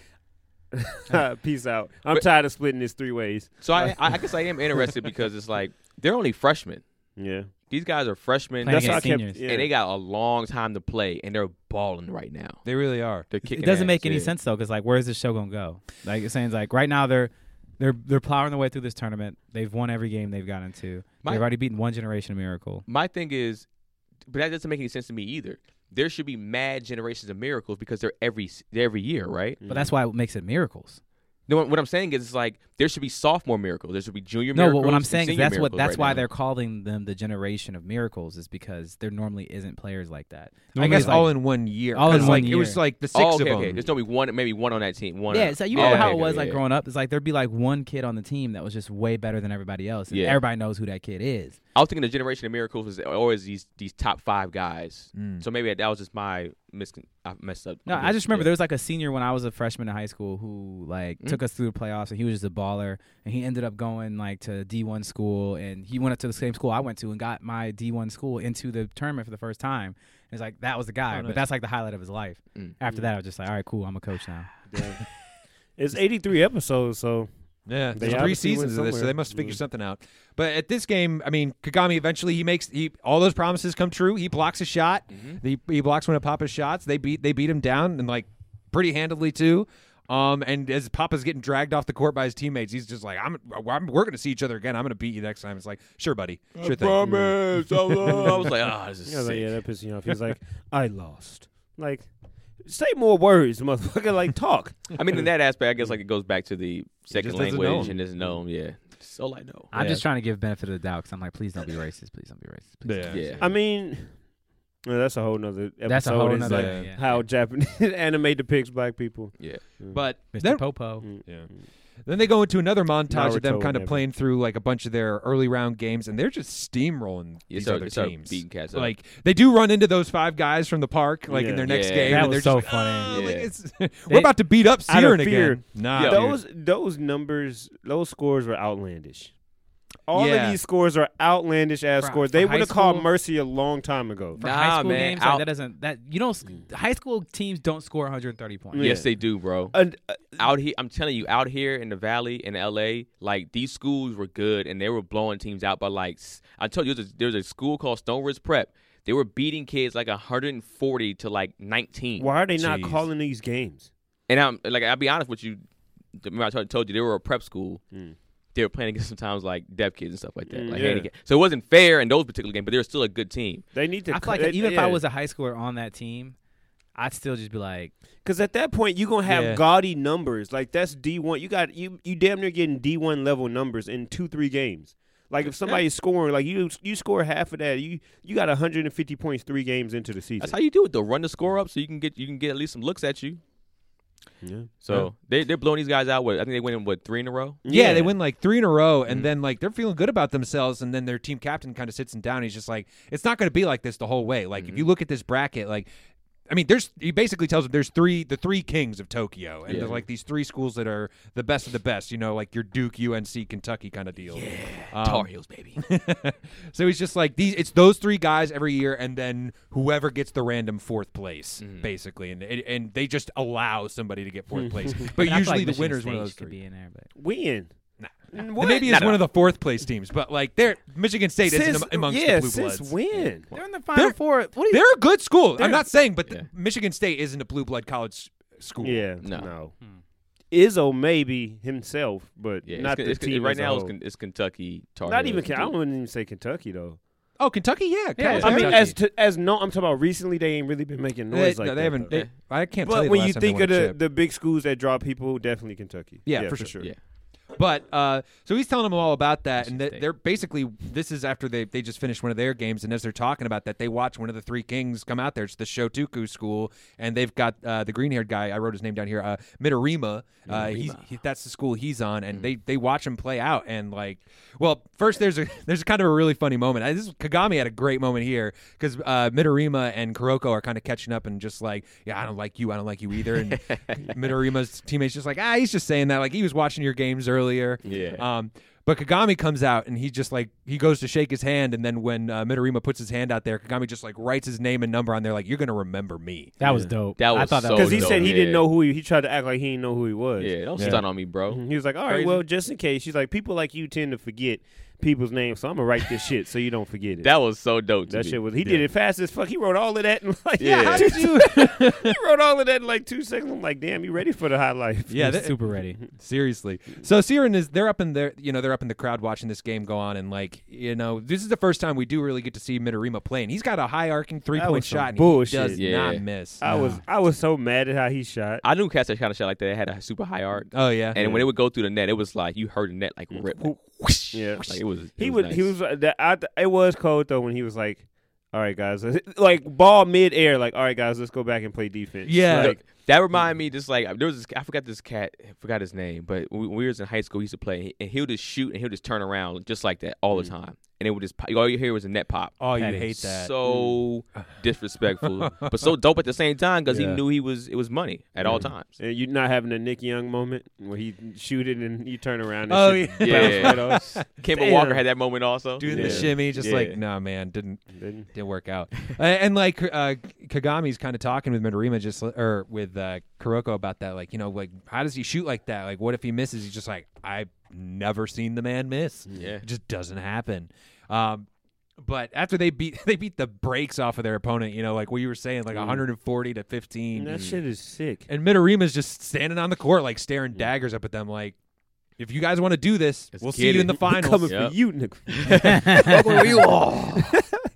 change. peace out. I'm But- tired of splitting this three ways. So I, I I guess I am interested because it's like they're only freshmen. Yeah, These guys are freshmen, Playing that's how I against kept. seniors. Yeah. and they got a long time to play, and they're balling right now. They really are. They're kicking. It doesn't ass, make any yeah. sense though, because like, where's this show gonna go? Like, it's saying like right now they're they're they're plowing their way through this tournament. They've won every game they've gotten into. My- They've already beaten one Generation of Miracle. My thing is, but that doesn't make any sense to me either. There should be mad generations of miracles because they're every they're every year, right? But that's why it makes it miracles. No, what what I'm saying is, it's like there should be sophomore miracles. There should be junior No, miracles. but what I'm and saying is senior that's what miracles that's right why now. they're calling them the Generation of Miracles, is because there normally isn't players like that. I Normally guess it's like- all in one year. all in 'Cause, one like, It was year. like the six Oh, okay, of okay. them. There's only one, maybe one on that team. One. Yeah, so you Oh, know okay, how it okay, was yeah, like yeah. growing up. It's like there'd be like one kid on the team that was just way better than everybody else, and Yeah. everybody knows who that kid is. I was thinking the generation of miracles was always these these top five guys. Mm. So maybe that was just my mis- I messed up. No, I just remember Yeah. there was like a senior when I was a freshman in high school who like Mm. took us through the playoffs, and he was just a baller, and he ended up going like to D one school, and he went up to the same school I went to and got my D one school into the tournament for the first time. It's like that was the guy, Oh, nice. but that's like the highlight of his life. Mm. After that, I was just like, all right, cool, I'm a coach now. Yeah. It's eighty-three episodes, so Yeah, They there's three obviously went seasons of this, so somewhere. they must figure Mm. something out. But at this game, I mean, Kagami eventually he makes he all those promises come true. He blocks a shot. Mhm. He, he blocks one of Papa's shots. They beat they beat him down and like pretty handily too. Um, and as Papa's getting dragged off the court by his teammates, he's just like, "I'm, I'm we're gonna see each other again. I'm gonna beat you next time." It's like, sure, buddy, sure thing. Promise. I was like, ah, this is yeah, like, sick. yeah, that pissed me off. He was like, "I lost." Like, say more words, motherfucker. Like, talk. I mean, in that aspect, I guess like it goes back to the second just doesn't language know. and isn't known. Yeah, so I know. I'm Yeah. just trying to give benefit of the doubt because I'm like, please don't be racist. Please don't be racist. Please Yeah. don't be Yeah. racist. I mean, well, that's a whole nother episode. That's a whole is, nother like, thing, yeah. how Japanese anime depicts black people. Yeah. But Mister then, Popo. Mm. yeah. then they go into another montage of them Naruto kind of never. playing through like a bunch of their early round games, and they're just steamrolling You these start, other you start teams. beating cats up. Like they do run into those five guys from the park, like in Yeah. their next Yeah. game, That and was they're so just funny. like, "Oh," like, Yeah. it's, They- we're about to beat up Out of Siren fear. again. Nah, Yeah. dude. Those those numbers, those scores were outlandish. All Yeah. of these scores are outlandish ass For- scores. for They high would have called school- Mercy a long time ago. For Nah, high school man, games, like, out- that doesn't that you don't s- high school teams don't score one hundred thirty points. Yeah. yes, they do, bro. And, uh, Out here, I'm telling you, out here in the Valley in L A, like these schools were good and they were blowing teams out by like s- I told you, there's a, there's a school called Stone Ridge Prep. They were beating kids like one hundred forty to like nineteen. why are they not Jeez. calling these games? And I'm like, I'll be honest with you. Remember I told, told you they were a prep school. Mm. They were playing against sometimes like deaf kids and stuff like that, Mm, like yeah. handicap. So it wasn't fair in those particular games, but they were still a good team. They need to. I feel like they- even if I yeah. was a high schooler on that team, I'd still just be like, Because at that point, you're going to have Yeah. gaudy numbers. Like, that's D one. You got you you damn near getting D one level numbers in two, three games. Like, if somebody's scoring, like, you you score half of that, you you got one hundred fifty points three games into the season. That's how you do it, though. Run the score up so you can get you can get at least some looks at you. yeah. So they they're blowing these guys out. With I think they win what three in a row. Yeah, they win like three in a row, and Mhm. then like they're feeling good about themselves, and then their team captain kind of sits them down. He's just like, "It's not going to be like this the whole way." Like if Mhm. you look at this bracket, like I mean, there's he basically tells them there's three the three kings of Tokyo, and Yeah. there's like these three schools that are the best of the best. You know, like your Duke, U N C, Kentucky kind of deal. Yeah, Um, Tar Heels, baby. So he's just like these. It's those three guys every year, and then whoever gets the random fourth place, Mhm. basically, and and and they just allow somebody to get fourth place. I But feel usually like the Michigan winner's one of State those could three. be in there, but When? Nah. N- Then maybe Not it's one at of the fourth place teams, but like they're Michigan State isn't Since, am- amongst yeah, the Blue since Bloods. when? they're in the final They're- four. What do you? They're a good school. They're- I'm not saying, but the- Yeah. Michigan State isn't a blue blood college school. Yeah, No. no. Hmm. Izzo maybe himself, but Yeah, not it's, the it's, team right as a now. It's, whole. Ken- it's Kentucky Tar Not Heels. even. I wouldn't even say Kentucky though. Oh, Kentucky, yeah. Yeah, College I mean, Kentucky. as to, as no, I'm talking about recently. They ain't really been making they, noise no, like they that. haven't. though. They, I can't tell But you the when last you time they think won of a the, chip. the big schools that draw people, definitely Kentucky. Yeah, for for sure. sure. Yeah. But uh, so he's telling them all about that, and Michigan that State. they're basically this is after they they just finished one of their games, and as they're talking about that, they watch one of the three kings come out there. It's the Shotoku school, and they've got uh, the green-haired guy. I wrote his name down here, uh, Mitarima. Uh, he's he, that's the school he's on, and they they watch him play out, and like, well, first there's a there's kind of a really funny moment. I, this is, Kagami had a great moment here because uh, Mitarima and Kuroko are kind of catching up, and just like, yeah, I don't like you, I don't like you either, and Mitarima's teammates just like, ah, he's just saying that, like he was watching your games earlier. Yeah. Um, but Kagami comes out and he just like he goes to shake his hand, and then when uh, Mitarima puts his hand out there, Kagami just like writes his name and number on there, like you're gonna remember me. That was dope. That I was thought that so Because he dope, said he yeah. didn't know who he. He tried to act like he didn't know who he was. Yeah, don't Yeah. stun on me, bro. He was like, all right, Crazy. well, just in case. She's like, people like you tend to forget people's names, so I'm gonna write this shit so you don't forget it. That was so dope. To That me. shit was. He did it fast as fuck. He wrote all of that in like. Yeah. How did you? he wrote all of that in like two seconds. I'm like, damn, you ready for the high life? Yeah, He was that- super ready. Seriously. So Siren is they're up in there, you know, they're up in the crowd watching this game go on, and like, you know, this is the first time we do really get to see Mitarima playing. He's got a high arcing three That point was some shot, and bullshit. he does Yeah. not miss. I was. I was so mad at how he shot. I knew cats that kind of shot like that. They had a super high arc, Oh yeah, and when it would go through the net, it was like you heard the net like rip. Like, whoosh, Yeah. like it was. It He was would. He nice. was. uh, That, I, it was cold though when he was like, "All right, guys, like ball mid air, like, all right, guys, let's go back and play defense." Yeah. Like, That reminded me, just like there was this. I forgot this cat. I forgot his name, but when we was in high school, he used to play, and he would just shoot, and he would just turn around just like that all the time, and it would just. Pop, all you hear was a net pop. oh, you Petty. hate that. So disrespectful, but so dope at the same time because Yeah. he knew he was. It was money at all times. and you not having a Nick Young moment where he shoot it and you turn around. And Oh, shit yeah. bounce Yeah. right off. Kimba Damn. Walker had that moment also. Doing the Yeah. shimmy, just Yeah. like, no, man, didn't Then- didn't work out. uh, and like uh, Kagami's kind of talking with Mitarima, just li- or with uh, Kuroko about that. Like, you know, like how does he shoot like that? Like, what if he misses? He's just like, I've never seen the man miss. Yeah. It just doesn't happen. Um, but after they beat they beat the brakes off of their opponent, you know, like what you were saying, like Mm. one forty to fifteen. that shit is sick. And Mitarima's just standing on the court, like staring daggers up at them, like, if you guys want to do this, Let's we'll get see you it. in the I'm finals. coming Yep. for you, nigga. Where you are.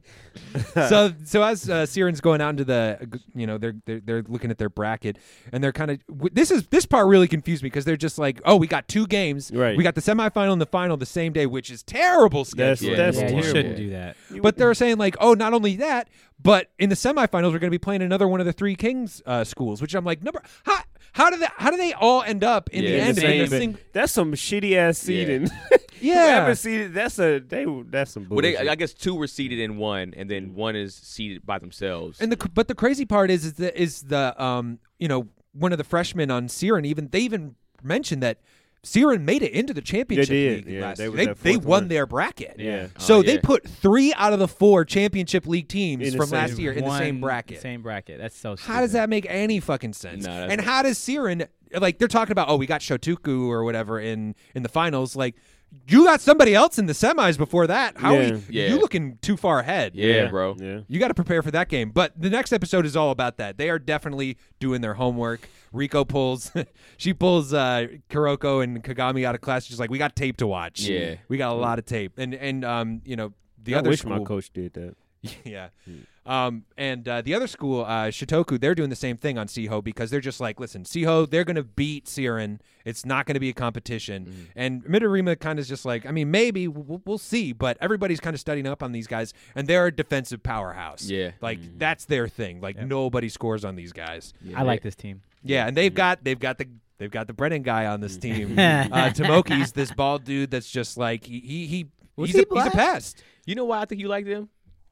so so as uh, Siren's going out into the, you know, they're they're, they're looking at their bracket, and they're kind of this is this part really confused me because they're just like, oh, we got two games, Right. we got the semifinal and the final the same day, which is terrible That's- scheduling. that's Yeah, you terrible. shouldn't do that. But they're saying like, oh, not only that, but in the semifinals we're going to be playing another one of the three Kings uh, schools, which I'm like, number how how do that how do they all end up in Yeah, the in end? the in same- a sing- That's some shitty ass seeding. yeah, Whoever seeded, that's a they. That's some Well, bullshit. they, I guess two were seated in one, and then one is seated by themselves. And the but the crazy part is is the is the um you know one of the freshmen on Siren even they even mentioned that Siren made it into the championship They league did, yeah, last they year. was They that they fourth won one. their bracket. Yeah. So Oh, they yeah. put three out of the four championship league teams In the from same- last year in the One- same bracket. Same bracket. That's so. How does stupid. that make any fucking sense? No, that's and not- how does Siren like they're talking about? Oh, we got Shotoku or whatever in in the finals. Like you got somebody else in the semis before that. How are Yeah. you, Yeah. you looking too far ahead? yeah, bro. Yeah. You got to prepare for that game. But the next episode is all about that. They are definitely doing their homework. Rico pulls, she pulls uh, Kuroko and Kagami out of class. She's like, "We got tape to watch. Yeah. we got a lot of tape." And and um, you know, the I other wish school, my coach did that. yeah. Um, and uh, the other school, uh, Shotoku, they're doing the same thing on Siho because they're just like, listen, Siho, they're going to beat Siren. It's not going to be a competition. Mm-hmm. And Mitarima kind of is just like, I mean, maybe we'll, we'll see, but everybody's kind of studying up on these guys, and they're a defensive powerhouse. Yeah. like that's their thing. Like nobody scores on these guys. Yeah, I like they- this team. Yeah, and they've got they've got the they've got the Brennan guy on this team. uh, Tomoki's this bald dude that's just like he he, he Was he's, he a, he's a black? pest. You know why I think you like them?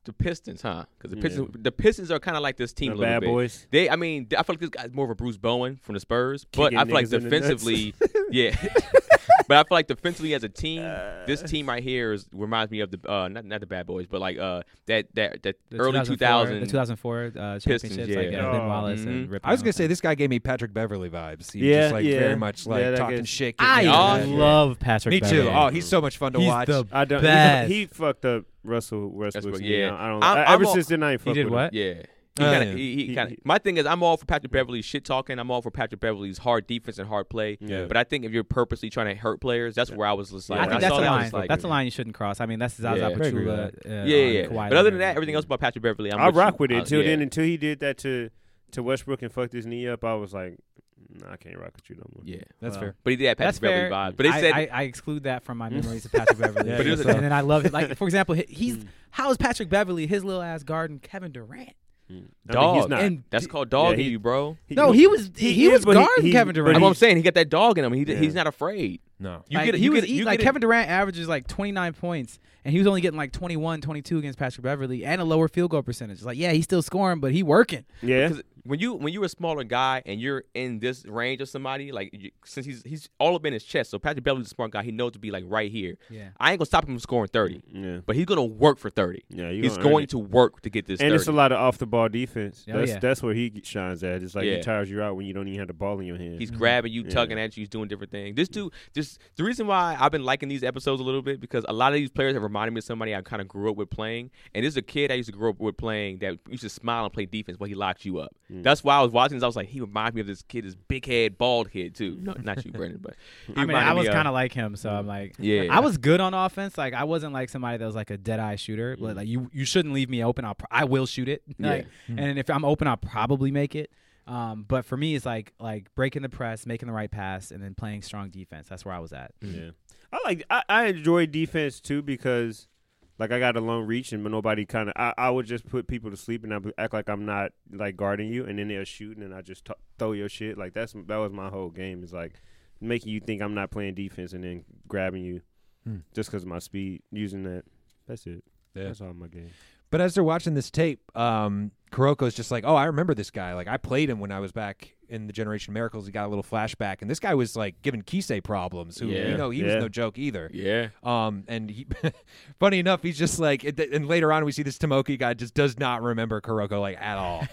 The Pistons, huh? Because the Yeah. Pistons, the Pistons are kind of like this team The a little bad bit. boys. They, I mean, I feel like this guy's more of a Bruce Bowen from the Spurs, but Kicking I feel like niggas in the nuts. defensively, yeah. But I feel like defensively as a team, Uh, this team right here is, reminds me of the uh, not not the bad boys, but like uh that that that The early two two thousand. thousand four uh, championships, yeah. like uh, Ben Oh. Wallace Mhm. and Rip I was gonna say Hamilton. this guy gave me Patrick Beverly vibes. He was Yeah, just like yeah. very much like Yeah, that talking gets- shit. I getting Oh, into it. love Patrick. Me too. Beverly. Oh, he's so much fun to He's watch. the I don't. best. He, he fucked up Russell Westbrook. Westbrook, yeah. yeah. I don't. I'm- I, I'm ever all- since then, I ain't He fuck did with what? Yeah. He Uh, kinda, yeah. he, he He- kinda, he- my thing is, I'm all for Patrick Beverly's shit talking. I'm all for Patrick Beverly's hard defense and hard play. Yeah. But I think if you're purposely trying to hurt players, that's where I was just like, I Yeah, think I that's saw a that, I was line. just like, That's a line you shouldn't cross. I mean, that's Zaza Yeah. I agree with Pachulia. Uh, Yeah, on yeah, yeah. Kawhi But other than Leonard. that, everything else about Patrick Beverly, I'm I with rock you. with it Uh, until yeah. then. Until he did that to to Westbrook and fucked his knee up, I was like, nah, I can't rock with you no more. Yeah. That's Well, fair. But he did have That's Patrick Beverly fair. vibes. But they I, said, I, I exclude that from my memories of Patrick Beverly. Yeah, But it was- and then I love it. Like for example, he- he's Mm. how is Patrick Beverly his little ass guarding Kevin Durant? Mm. I mean, Dog. he's not. And that's called dog Yeah, in he- you, bro. no, he was he, he is, was but he- guarding he- Kevin but Durant. That's he- what I'm saying. He got that dog in him. He, Yeah. He's not afraid. No. You Like, get it. he You was get it. he- You like get Kevin it. Durant averages like twenty-nine points, and he was only getting like twenty-one, twenty-two against Patrick Beverly, and a lower field goal percentage. Like, yeah, he's still scoring, but he working. Yeah. Because when you when you're a smaller guy and you're in this range of somebody, like you, since he's he's all up in his chest, so Patrick Beverly's a smart guy. He knows to be like right here. Yeah. I ain't gonna stop him from scoring thirty, Yeah. but he's gonna work for thirty. Yeah. you He's gonna earn going it. to work to get this. And thirty. it's a lot of off the ball defense. Oh, That's yeah. that's where he shines at. It's like Yeah. he tires you out when you don't even have the ball in your hand. He's grabbing you, Yeah. tugging at you, he's doing different things. This dude, just the reason why I've been liking these episodes a little bit because a lot of these players have reminded me of somebody I kind of grew up with playing. And this is a kid I used to grow up with playing that used to smile and play defense, but he locked you up. Mm. That's why I was watching this. I was like, he reminds me of this kid, this big head, bald kid too. No, not you, Brendan, but he I mean, reminded I me was of- kind of like him, so I'm like, Yeah. I was good on offense. Like, I wasn't like somebody that was like a dead eye shooter. But like, you you shouldn't leave me open. I'll pr- I will shoot it. Yeah. Like, and if I'm open, I'll probably make it. Um, but for me, it's like like breaking the press, making the right pass, and then playing strong defense. That's where I was at. Yeah. I like I, I enjoy defense too because like I got a long reach and nobody kind of I, I would just put people to sleep and I would act like I'm not like guarding you and then they're shooting and I just t- throw your shit like that's that was my whole game is like making you think I'm not playing defense and then grabbing you Hmm. just because of my speed using that. That's it. Yeah. That's all my game. But as they're watching this tape, um, Kuroko's just like, oh, I remember this guy. Like, I played him when I was back in the Generation Miracles. He got a little flashback. And this guy was, like, giving Kisei problems, who, Yeah. you know, he Yeah. was no joke either. Yeah. Um, and he, funny enough, he's just like, and later on we see this Tomoki guy just does not remember Kuroko, like, at all.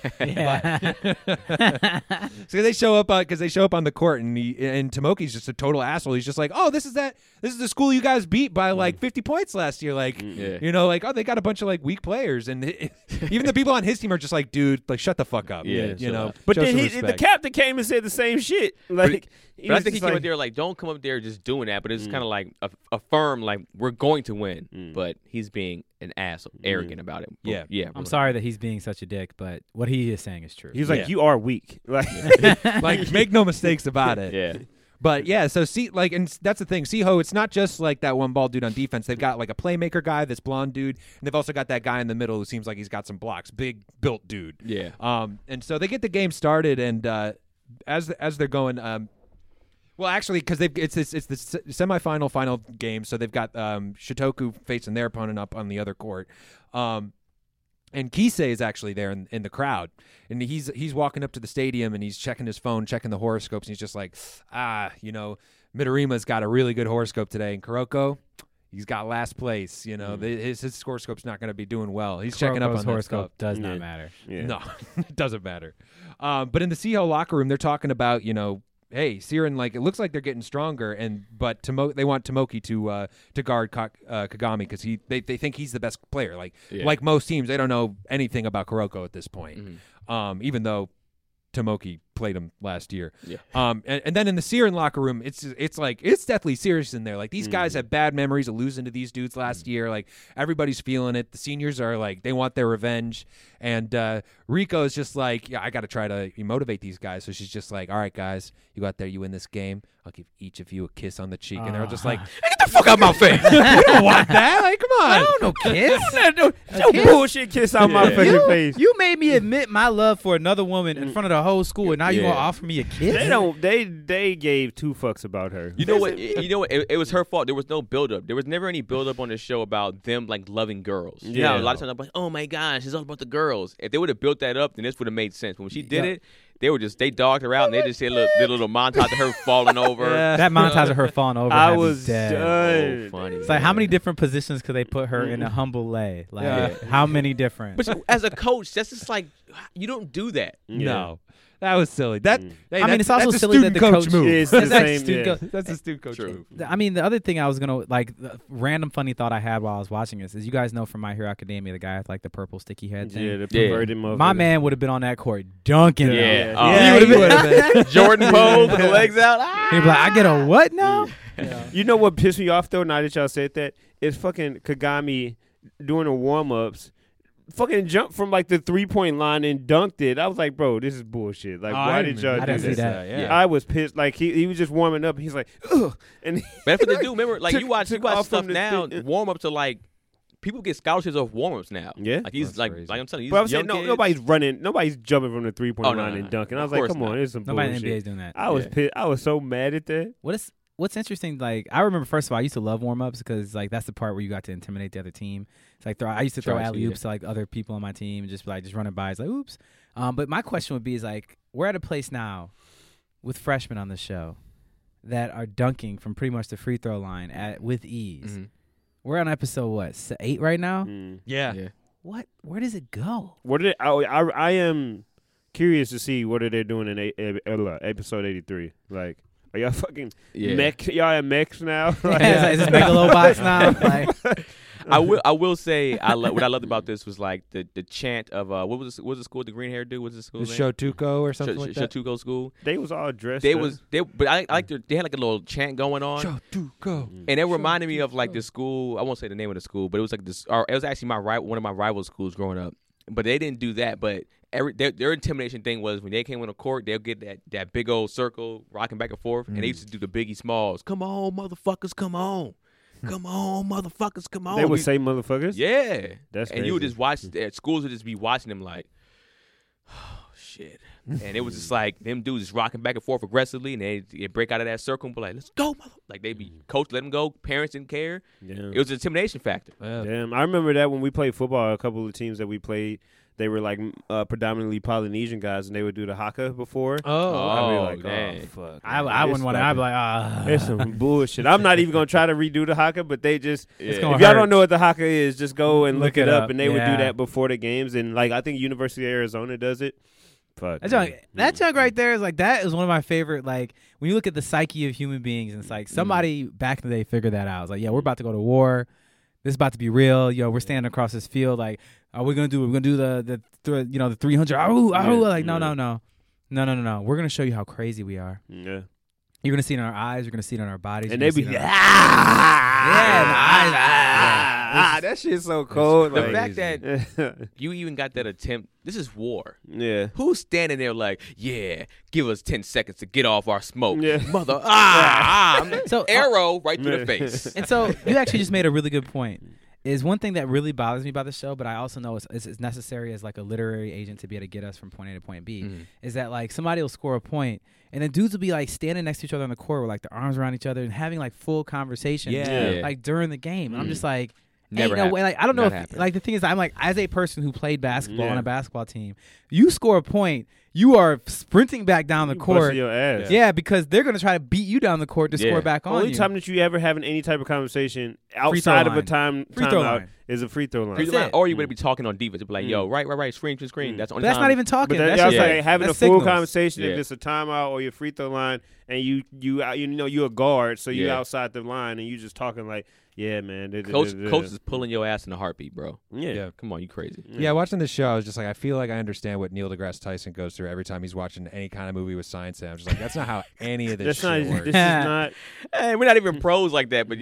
Yeah. So they show up because they show up on the court, and he and Tomoki's just a total asshole. He's just like, "Oh, this is that. This is the school you guys beat by like fifty points last year. Like, Yeah. you know, like oh, they got a bunch of like weak players, and it, even the people on his team are just like, dude, like shut the fuck up. Yeah, you chill know. out. But show then some he, the respect. captain came and said the same shit. Like, he But I was think he just came like, up there like, don't come up there just doing that. But it's Mm. kind of like a, affirm like we're going to win. Mm. But he's being an asshole, arrogant about it. But, Yeah. yeah. I'm sorry that he's being such a dick, but what he is saying is true. He's like, Yeah. you are weak. Like, like make no mistakes about it. Yeah. But yeah, so see, like, and that's the thing. Siho, it's not just like that one ball dude on defense. They've got like a playmaker guy, this blonde dude, and they've also got that guy in the middle who seems like he's got some blocks, big built dude. Yeah. Um, and so they get the game started, and uh, as as they're going, um, well, actually, because they've it's it's, it's the se- semifinal final game, so they've got um, Shotoku facing their opponent up on the other court. Um, And Kisei is actually there in, in the crowd, and he's he's walking up to the stadium and he's checking his phone, checking the horoscopes, and he's just like, ah, you know, Midorima's got a really good horoscope today, and Kuroko, he's got last place. You know, the, his his horoscope's not going to be doing well. He's checking up Kuroko's on that horoscope stuff. does Yeah. not matter. yeah. No, it doesn't matter. Um, but in the Siho locker room, they're talking about, you know, hey, Siren, like, it looks like they're getting stronger, and but Tomo- they want Tomoki to uh, to guard Ka- uh, Kagami because he they, they think he's the best player. Like Yeah. like most teams, they don't know anything about Kuroko at this point, Mhm. um, even though Tomoki played him last year. Yeah. Um, and, and then in the Siren locker room, it's it's like it's deathly serious in there. Like these guys Mhm. have bad memories of losing to these dudes last year. Like everybody's feeling it. The seniors are like they want their revenge, and uh, Rico is just like, yeah, I got to try to motivate these guys. So she's just like, all right, guys, you go out there, you win this game. I'll give each of you a kiss on the cheek, and they're just like, Uh-huh. hey, get the fuck out my face. We don't want that. Like, come on. no kiss. no, no bullshit kiss out my Yeah. fucking you, face. you made me admit my love for another woman in front of the whole school, and now you Yeah. gonna offer me a kiss? They don't. They they gave two fucks about her. You know what? You know what? It, it was her fault. There was no buildup. There was never any buildup on the show about them like loving girls. You know, Yeah. a lot of times I'm like, oh my gosh, it's all about the girls. If they would have built that up, then this would have made sense. But when she did Yeah. it, they were just they dogged her out and they just did a little, did a little montage of her falling over. Yeah. That montage of her falling over. I had me was dead. done. Oh, funny. It's like how many different positions could they put her in a humble lay? Like Yeah. how many different? But as a coach, that's just like you don't do that. Yeah. No, that was silly. That Mm. hey, I mean, that's- it's also that's a silly that student the coach coach- move. It's That's the like same. student Yeah. go- That's a student coach True. move. I mean, the other thing I was gonna like, the random funny thought I had while I was watching this is, you guys know from My Hero Academia, the guy with like the purple sticky head thing. Yeah, the Yeah. perverted motherfucker. My man would have been on that court dunking. them. Yeah. Yeah. Oh. Yeah, he he would have been. Jordan pose with the legs out. Ah! He'd be like, I get a what now? You know what pissed me off though? Now that y'all said that, is fucking Kagami doing the warm ups. Fucking jumped from like the three point line and dunked it. I was like, bro, this is bullshit. Like, Oh, why I did didn't y'all I do didn't see this? that. Yeah. I was pissed. Like he he was just warming up. And he's like, ugh, and he, But that's what they do. Remember, like Took- you watch, you took watch off stuff from the now. thing. Warm ups are like people get scholarships off warm ups now. Yeah. like he's That's like, crazy. like I'm telling you, but I'm these saying young no, kids- nobody's running, nobody's jumping from the three point Oh, no, line no, and no. dunking. I was Of like, course come on, not. it's some Nobody in bullshit. the N B A is doing that. I was Yeah. pissed. I was so mad at that. What is what's interesting? Like I remember, first of all, I used to love warm ups because like that's the part where you got to intimidate the other team. It's like throw, I used to throw Try to, alley oops yeah. to like other people on my team and just be like just running by. It's like oops. Um, but my question would be is like, we're at a place now with freshmen on the show that are dunking from pretty much the free throw line at with ease. Mhm. We're on episode what s- eight right now. Mm. Yeah. Yeah. What? Where does it go? What did I, I? I am curious to see what are they doing in a, a, a, episode eighty-three. Like, are y'all fucking Yeah. mech? Y'all at mechs now? is, is this Megalobots now? Like, I will. I will say. I lo- what I loved about this was like the, the chant of uh what was the, what was the school with the green hair dude? What was the school The name? Shotuko or something Sh- like Sh- that. Shatuko school. They was all dressed. They up. was they, but I, I like their, they had like a little chant going on, Shotuko. and it reminded me of like the school. I won't say the name of the school, but it was like this. Or it was actually my ri- one of my rival schools growing up. But they didn't do that. But every their, their intimidation thing was when they came on the court, they'll get that, that big old circle rocking back and forth, and they used to do the Biggie Smalls. Come on, motherfuckers, come on, come on, motherfuckers, come on. They would You- say motherfuckers. yeah, That's and you would crazy. just watch. At schools would just be watching them like, oh shit. And it was just like them dudes just rocking back and forth aggressively, and they they break out of that circle and be like, "Let's go, mother!" Like they be coach, let them go. Parents didn't care. Yeah. It was an intimidation factor. Yeah. Damn, I remember that when we played football. A couple of teams that we played, they were like uh, predominantly Polynesian guys, and they would do the haka before. Oh, I'd be Oh, like, dang. oh fuck. I, man, I it's wouldn't want to. I'd be like, ah. It's some bullshit. I'm not even gonna try to redo the haka, but they just It's gonna if y'all hurt. don't know what the haka is, just go and look, Look it it up. up. And they would Yeah. do that before the games. And like I think University of Arizona does it. Fuck. That man. junk, that junk right there is like, that is one of my favorite. Like when you look at the psyche of human beings, and it's like somebody back in the day figured that out. It's like, yeah, we're about to go to war. This is about to be real. Yo, we're standing across this field. Like, are we gonna do? We're gonna do the the th- you know the three hundred. Oh, Yeah, oh, like no, yeah. no, no, no, no, no, no. We're gonna show you how crazy we are. Yeah. You're gonna see it in our eyes. You're gonna see it in our bodies. And you're they gonna be see it in our- ah, Yeah, the eyes, ah, ah, that shit's so cold. The like- fact that you even got that attempt, this is war. yeah. Who's standing there like, yeah, give us ten seconds to get off our smoke, Yeah. mother? Ah, ah. I'm like, So- arrow right through the Yeah. face. And so you actually just made a really good point. Is one thing that really bothers me about the show, but I also know it's, it's, it's necessary as like a literary agent to be able to get us from point A to point B. Mhm. Is that like somebody will score a point, and then dudes will be like standing next to each other on the court with like their arms around each other and having like full conversations, Yeah. Yeah. like during the game. And I'm just like, Never ain't no happened. way. Like I don't know Not if happened. like the thing is, I'm like as a person who played basketball Yeah. on a basketball team, you score a point, you are sprinting back down the You court. busting your ass. Yeah, because they're gonna try to beat you down the court to Yeah. score back on Only you. time that you ever having any type of conversation throw outside of a line. time Free throw timeout line. is a free throw line. Free That's throw line, it. or you would be talking on defense. It'd be like, yo, right, right, right, screen to screen. Mm. That's the But only that's time. not even talking. But that, That's that's just yeah. like having that's a full signals. conversation Yeah. if it's a timeout or your free throw line, and you you out- you know you're a guard, so you Yeah. outside the line, and you just talking like, yeah, man. da- da- Coach, da- da- coach is pulling your ass in a heartbeat, bro. yeah. Yeah. Come on, you crazy. Yeah, watching the show, I was just like, I feel like I understand what Neil deGrasse Tyson goes through every time he's watching any kind of movie with science in it. I'm just like, that's not how any of this That's not. shit works. This is not. Hey, we're not even pros like that, but yeah.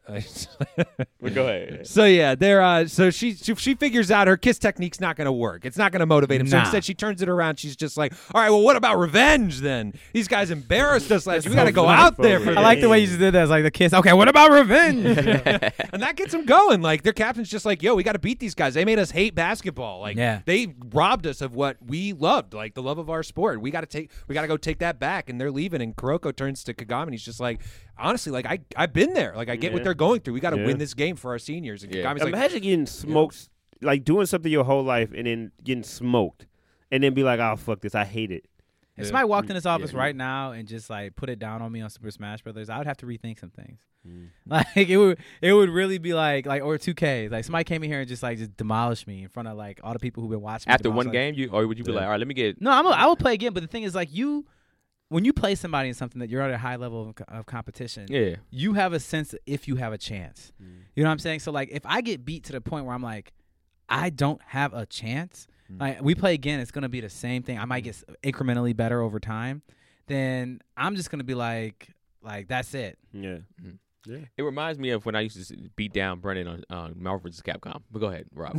But go ahead. So yeah, they're uh, so she, she she figures out her kiss technique's not going to work. It's not going to motivate him. So Nah. instead, she turns it around. She's just like, "All right, well, what about revenge then? These guys embarrassed us last. year. We got to go funny, out there funny. for I this." like the way you just did that. It's like the kiss. Okay, what about revenge? And that gets them going. Like their captain's just like, "Yo, we got to beat these guys. They made us hate basketball. Like Yeah. they robbed us of what we loved, like the love of our sport. We got to take, we got to go take that back." And they're leaving. And Kuroko turns to Kagami and he's just like, "Honestly, like I, I've been there. Like I get what Yeah. they're going through. We got to Yeah. win this game for our seniors." And Yeah. Kagami's like, Imagine getting smoked, like doing something your whole life and then getting smoked, and then be like, "Oh fuck this, I hate it." If somebody walked in this office Yeah. right now and just like put it down on me on Super Smash Brothers, I would have to rethink some things. Mm. Like it would, it would really be like, like or two K. Like somebody came in here and just like just demolished me in front of like all the people who've been watching. me After demolish, one like- game, you or would you be Yeah. like, all right, let me get No, I'm a, I will play again. But the thing is, like you, when you play somebody in something that you're at a high level of, co- of competition, yeah. you have a sense if you have a chance. You know what I'm saying? So like if I get beat to the point where I'm like, I don't have a chance. Like we play again, it's gonna be the same thing. I might get s- incrementally better over time. Then I'm just gonna be like, like that's it. Yeah. It reminds me of when I used to s- beat down Brennan on uh, Marvel versus. Capcom. But go ahead, Rob.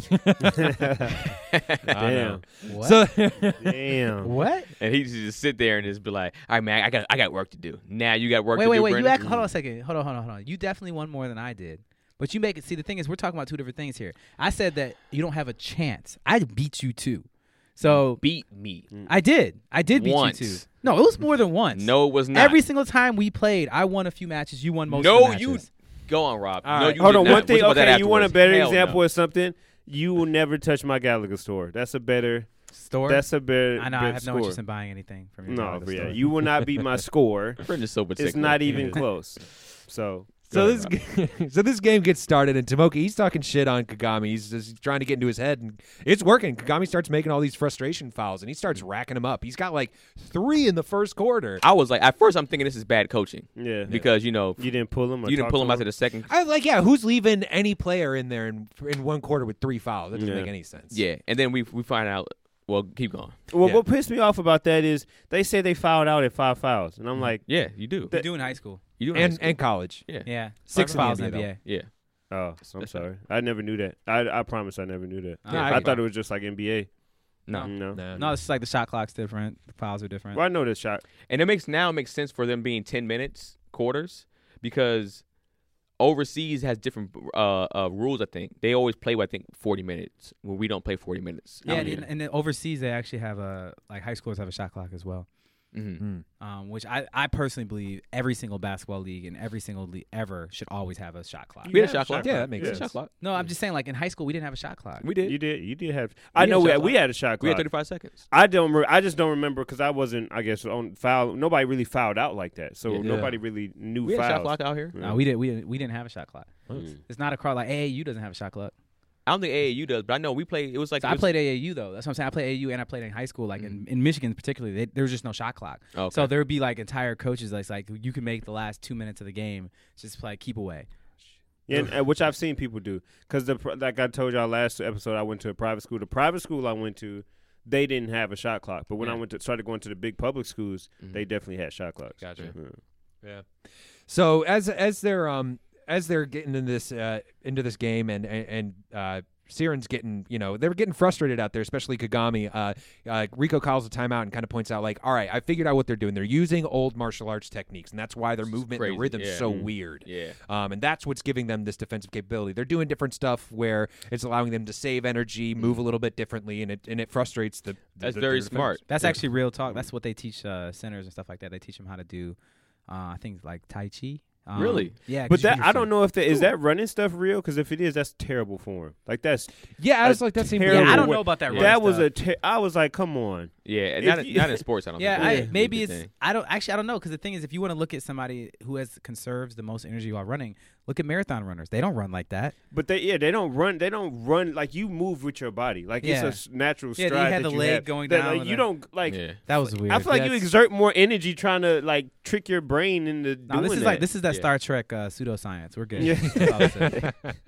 Damn. What? so Damn. what? And he used to just sit there and just be like, all right, man, I got I got work to do. Now you got work Wait, to wait, do, wait. You Brennan. act, hold on a second. Hold on, hold on, hold on. You definitely won more than I did. But you make it. See, the thing is, we're talking about two different things here. I said that you don't have a chance. I beat you too. So Beat me. I did. I did beat Once. you too. No, it was more than once. No, it was not. Every single time we played, I won a few matches. You won most No, of the you matches. go on, Rob. All no, right. you Hold did on, not. one We'll thing. talk about that Okay, you want a afterwards. better Hell example no. of something? You will never touch my Gallagher store. That's a better. Store. That's a better. I know. I better have no score. interest in buying anything from your No, Gallagher yeah, store. you will not beat my score. Brendan's so particular. It's not even close. So. So go this ahead, g- so this game gets started, and Tomoki, he's talking shit on Kagami. He's just trying to get into his head, and it's working. Kagami starts making all these frustration fouls, and he starts racking them up. He's got like three in the first quarter. I was like, at first, I'm thinking this is bad coaching yeah. because you know You didn't pull him. Or you didn't talk pull to him after the second. I was like, yeah, who's leaving any player in there in in one quarter with three fouls? That doesn't Yeah. make any sense. Yeah, and then we we find out. Well, keep going. Well, Yeah. what pissed me off about that is they say they fouled out at five fouls, and I'm like, Yeah, you do. You do in high school. You do in high and school. and college. yeah. Yeah. Six Six in the fouls in N B A, the N B A. Yeah. oh, I'm That's sorry, I never knew that. I I promise I never knew that. Yeah, I, I- thought it was just like N B A. No. no. Nah. No, it's just like the shot clock's different. The fouls are different. Well, I know this shot. And it makes now it makes sense for them being ten minutes quarters because overseas has different uh, uh, rules. I think they always play with I think forty minutes when we don't play forty minutes. Yeah, out and, here. and then overseas they actually have a like high schools have a shot clock as well. Mhm. Mm. Um, which I, I personally believe every single basketball league and every single league ever should always have a shot clock. We had a Yeah, shot clock. Yeah, that makes We had a sense. shot clock. No, I'm just saying like in high school we didn't have a shot clock. We did. You did. You did have. I We know had we shot had, we clock. had a shot We had clock. thirty-five seconds. I don't. Re- I just don't remember because I wasn't. I guess on foul. Nobody really fouled out like that, so Yeah. nobody really knew We had a shot fouls. clock out here. Yeah. No, we didn't. We didn't. We didn't have a shot clock. Mm. It's not a clock like A A U doesn't have a shot clock. I don't think A A U does, but I know we played. It was like So it I was- played A A U though. That's what I'm saying. I played A A U and I played in high school. Like in, in Michigan particularly, they, there was just no shot clock. Okay. So there would be like entire coaches that's like you can make the last two minutes of the game just play keep away. Yeah, and, and which I've seen people do. Because the pr- like I told y'all last episode, I went to a private school. The private school I went to, they didn't have a shot clock. But when I Yeah. went to started going to the big public schools, Mhm. they definitely had shot clocks. Gotcha. Yeah. Yeah. So as as they're um as they're getting in this uh, into this game and and, and uh, Siren's getting, you know, they were getting frustrated out there, especially Kagami. Uh, uh, Rico calls a timeout and kind of points out, like, all right, I figured out what they're doing. They're using old martial arts techniques, and that's why their movement and crazy, their rhythm's yeah. so Mhm. weird. Yeah. Um, and that's what's giving them this defensive capability. They're doing different stuff where it's allowing them to save energy, move a little bit differently, and it and it frustrates the. the That's the- very the smart. defenders. That's actually real talk. That's what they teach uh, centers and stuff like that. They teach them how to do, uh, I think like Tai Chi. Um, Really? Yeah. 'cause But you that can I don't see- know if that is that running stuff real. Because if it is, that's terrible form. Like that's Yeah, I was a like, that seemed terrible Yeah, I don't way- know about that. Yeah. running That was stuff. a. Ter- I was like, come on. Yeah, and If not, in- you- not in sports. I don't. Yeah, think I, that's a maybe good it's. thing. I don't actually. I don't know because the thing is, if you want to look at somebody who has conserves the most energy while running, look at marathon runners. They don't run like that. But they yeah they don't run they don't run like you move with your body like Yeah. it's a s- natural Yeah, stride you had that the you leg have. going That, down like, with you the- don't like Yeah. That was weird. I feel like you That's- exert more energy trying to like trick your brain into No, doing this is that. like this is that Yeah. Star Trek uh, pseudoscience. We're good. Yeah. That's all I'm saying.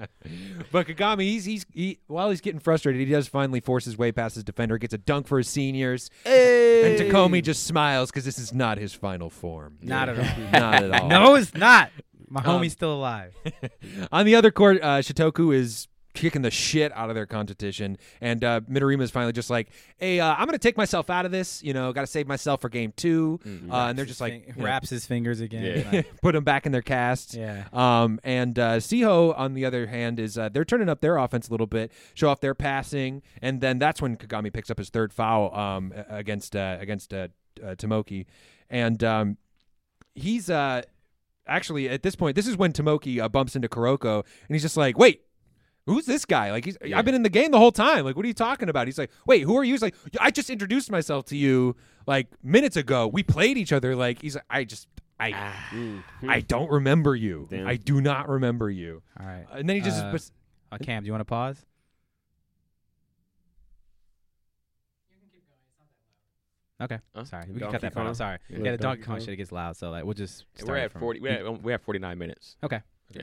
But Kagami, he's he's he, while he's getting frustrated, he does finally force his way past his defender, gets a dunk for his seniors, and Takomi just smiles because this is not his final form. Not at all. Not at all. No, it's not. My Um, homie's still alive. On the other court, uh, Shotoku is kicking the shit out of their competition, and uh, Midorima is finally just like, "Hey, uh, I'm gonna take myself out of this. You know, got to save myself for game two." Mm-hmm. Uh, and they're just like, Fing- you know, wraps his fingers again. Yeah. Like, put them back in their cast. yeah. Um, and uh, Siho, on the other hand, is uh, they're turning up their offense a little bit, show off their passing, and then that's when Kagami picks up his third foul um, a- against uh, against uh, uh, Tomoki, and um, he's uh, actually at this point, this is when Tomoki uh, bumps into Kuroko, and he's just like, "Wait, who's this guy? Like, he's Yeah. I've been in the game the whole time. Like, what are you talking about?" He's like, "Wait, who are you?" He's like, "I just introduced myself to you like minutes ago. We played each other." Like, he's like, "I just." I I don't remember you. Damn. I do not remember you. All right. And then he just Uh, was- Uh, Cam, do you want to pause? Okay. Huh? Sorry. We can Donkey cut that part Kong? out. Sorry. Yeah. Yeah, the Donkey Donkey Kong Kong? shit gets loud, so like we'll just And start we're it at from- forty. We have, we have forty-nine minutes. Okay. Yeah.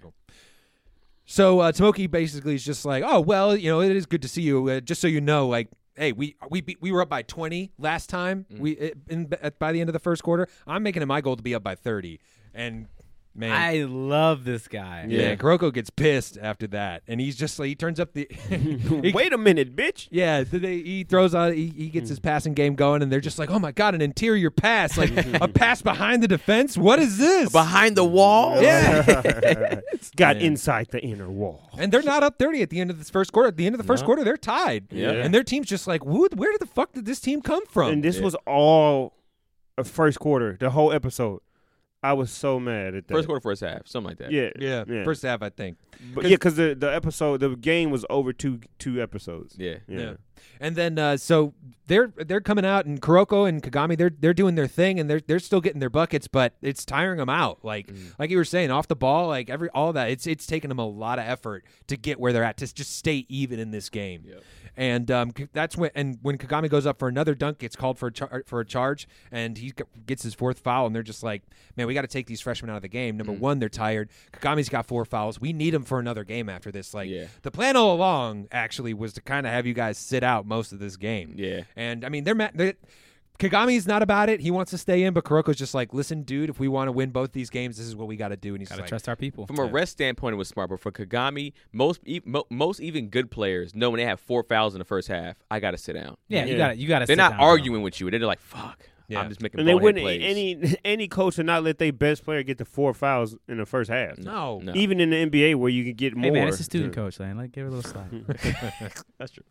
so uh, Tomoki basically is just like, "Oh well, you know, it is good to see you. Uh, just so you know, like, hey, we we beat, we were up by twenty last time. Mm. We it, in, at, by the end of the first quarter, I'm making it my goal to be up by thirty." And man, I love this guy. yeah, Yeah. Kuroko gets pissed after that, and he's just like, he turns up the. he- Wait a minute, bitch. Yeah, th- they, he throws out. He, he gets his passing game going, and they're just like, "Oh my god, an interior pass! Like a pass behind the defense. What is this?" Behind the wall. Yeah. Got Man. inside the inner wall. And they're not up thirty at the end of this first quarter. At the end of the first No. quarter, they're tied. Yeah. And their team's just like, "Who- where the fuck did this team come from?" And this Yeah. was all a first quarter, the whole episode. I was so mad at that. First quarter, first half, something like that. Yeah, yeah, yeah. first half, I think. But yeah, because the, the episode, the game was over two two episodes. Yeah. Yeah. Yeah. And then uh, so they're they're coming out, and Kuroko and Kagami they're they're doing their thing, and they're they're still getting their buckets, but it's tiring them out. Like like you were saying, off the ball, like every all that, it's it's taking them a lot of effort to get where they're at to just stay even in this game. Yep. And um, K- that's when and when Kagami goes up for another dunk, gets called for a char- for a charge, and he g- gets his fourth foul, and they're just like, "Man, we got to take these freshmen out of the game." Number one, they're tired. Kagami's got four fouls. We need him for another game after this. Like Yeah. the plan all along actually was to kind of have you guys sit out most of this game. Yeah. And I mean, they're, ma- they're Kagami's not about it. He wants to stay in, but Kuroko's just like, "Listen, dude, if we want to win both these games, this is what we got to do." And he's Gotta like, trust our people. From a Yeah. rest standpoint, it was smart. But for Kagami, most e- mo- most even good players know when they have four fouls in the first half, I got to sit down. yeah, you Yeah. got to you got to. They're not arguing with you. They're like, "Fuck, Yeah. I'm just making." And they bonehead wouldn't plays. any any coach would not let their best player get the four fouls in the first half. "No, No. Even in the N B A where you can get more. Hey man, it's a student coach, man. Like give it a little slack. That's true.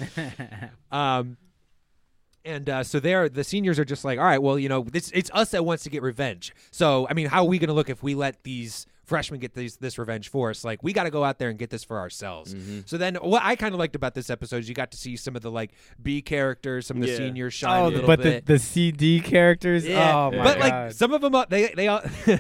Um, and uh, so there, the seniors are just like, "All right, well, you know, this it's us that wants to get revenge. So, I mean, how are we going to look if we let these freshmen get these, this revenge for us? Like, we got to go out there and get this for ourselves." Mm-hmm. So then, what I kind of liked about this episode is you got to see some of the like B characters, some of the Yeah. seniors shine a Oh, little but the, bit. the C D characters. yeah, Oh my but god. like some of them, uh, they they all.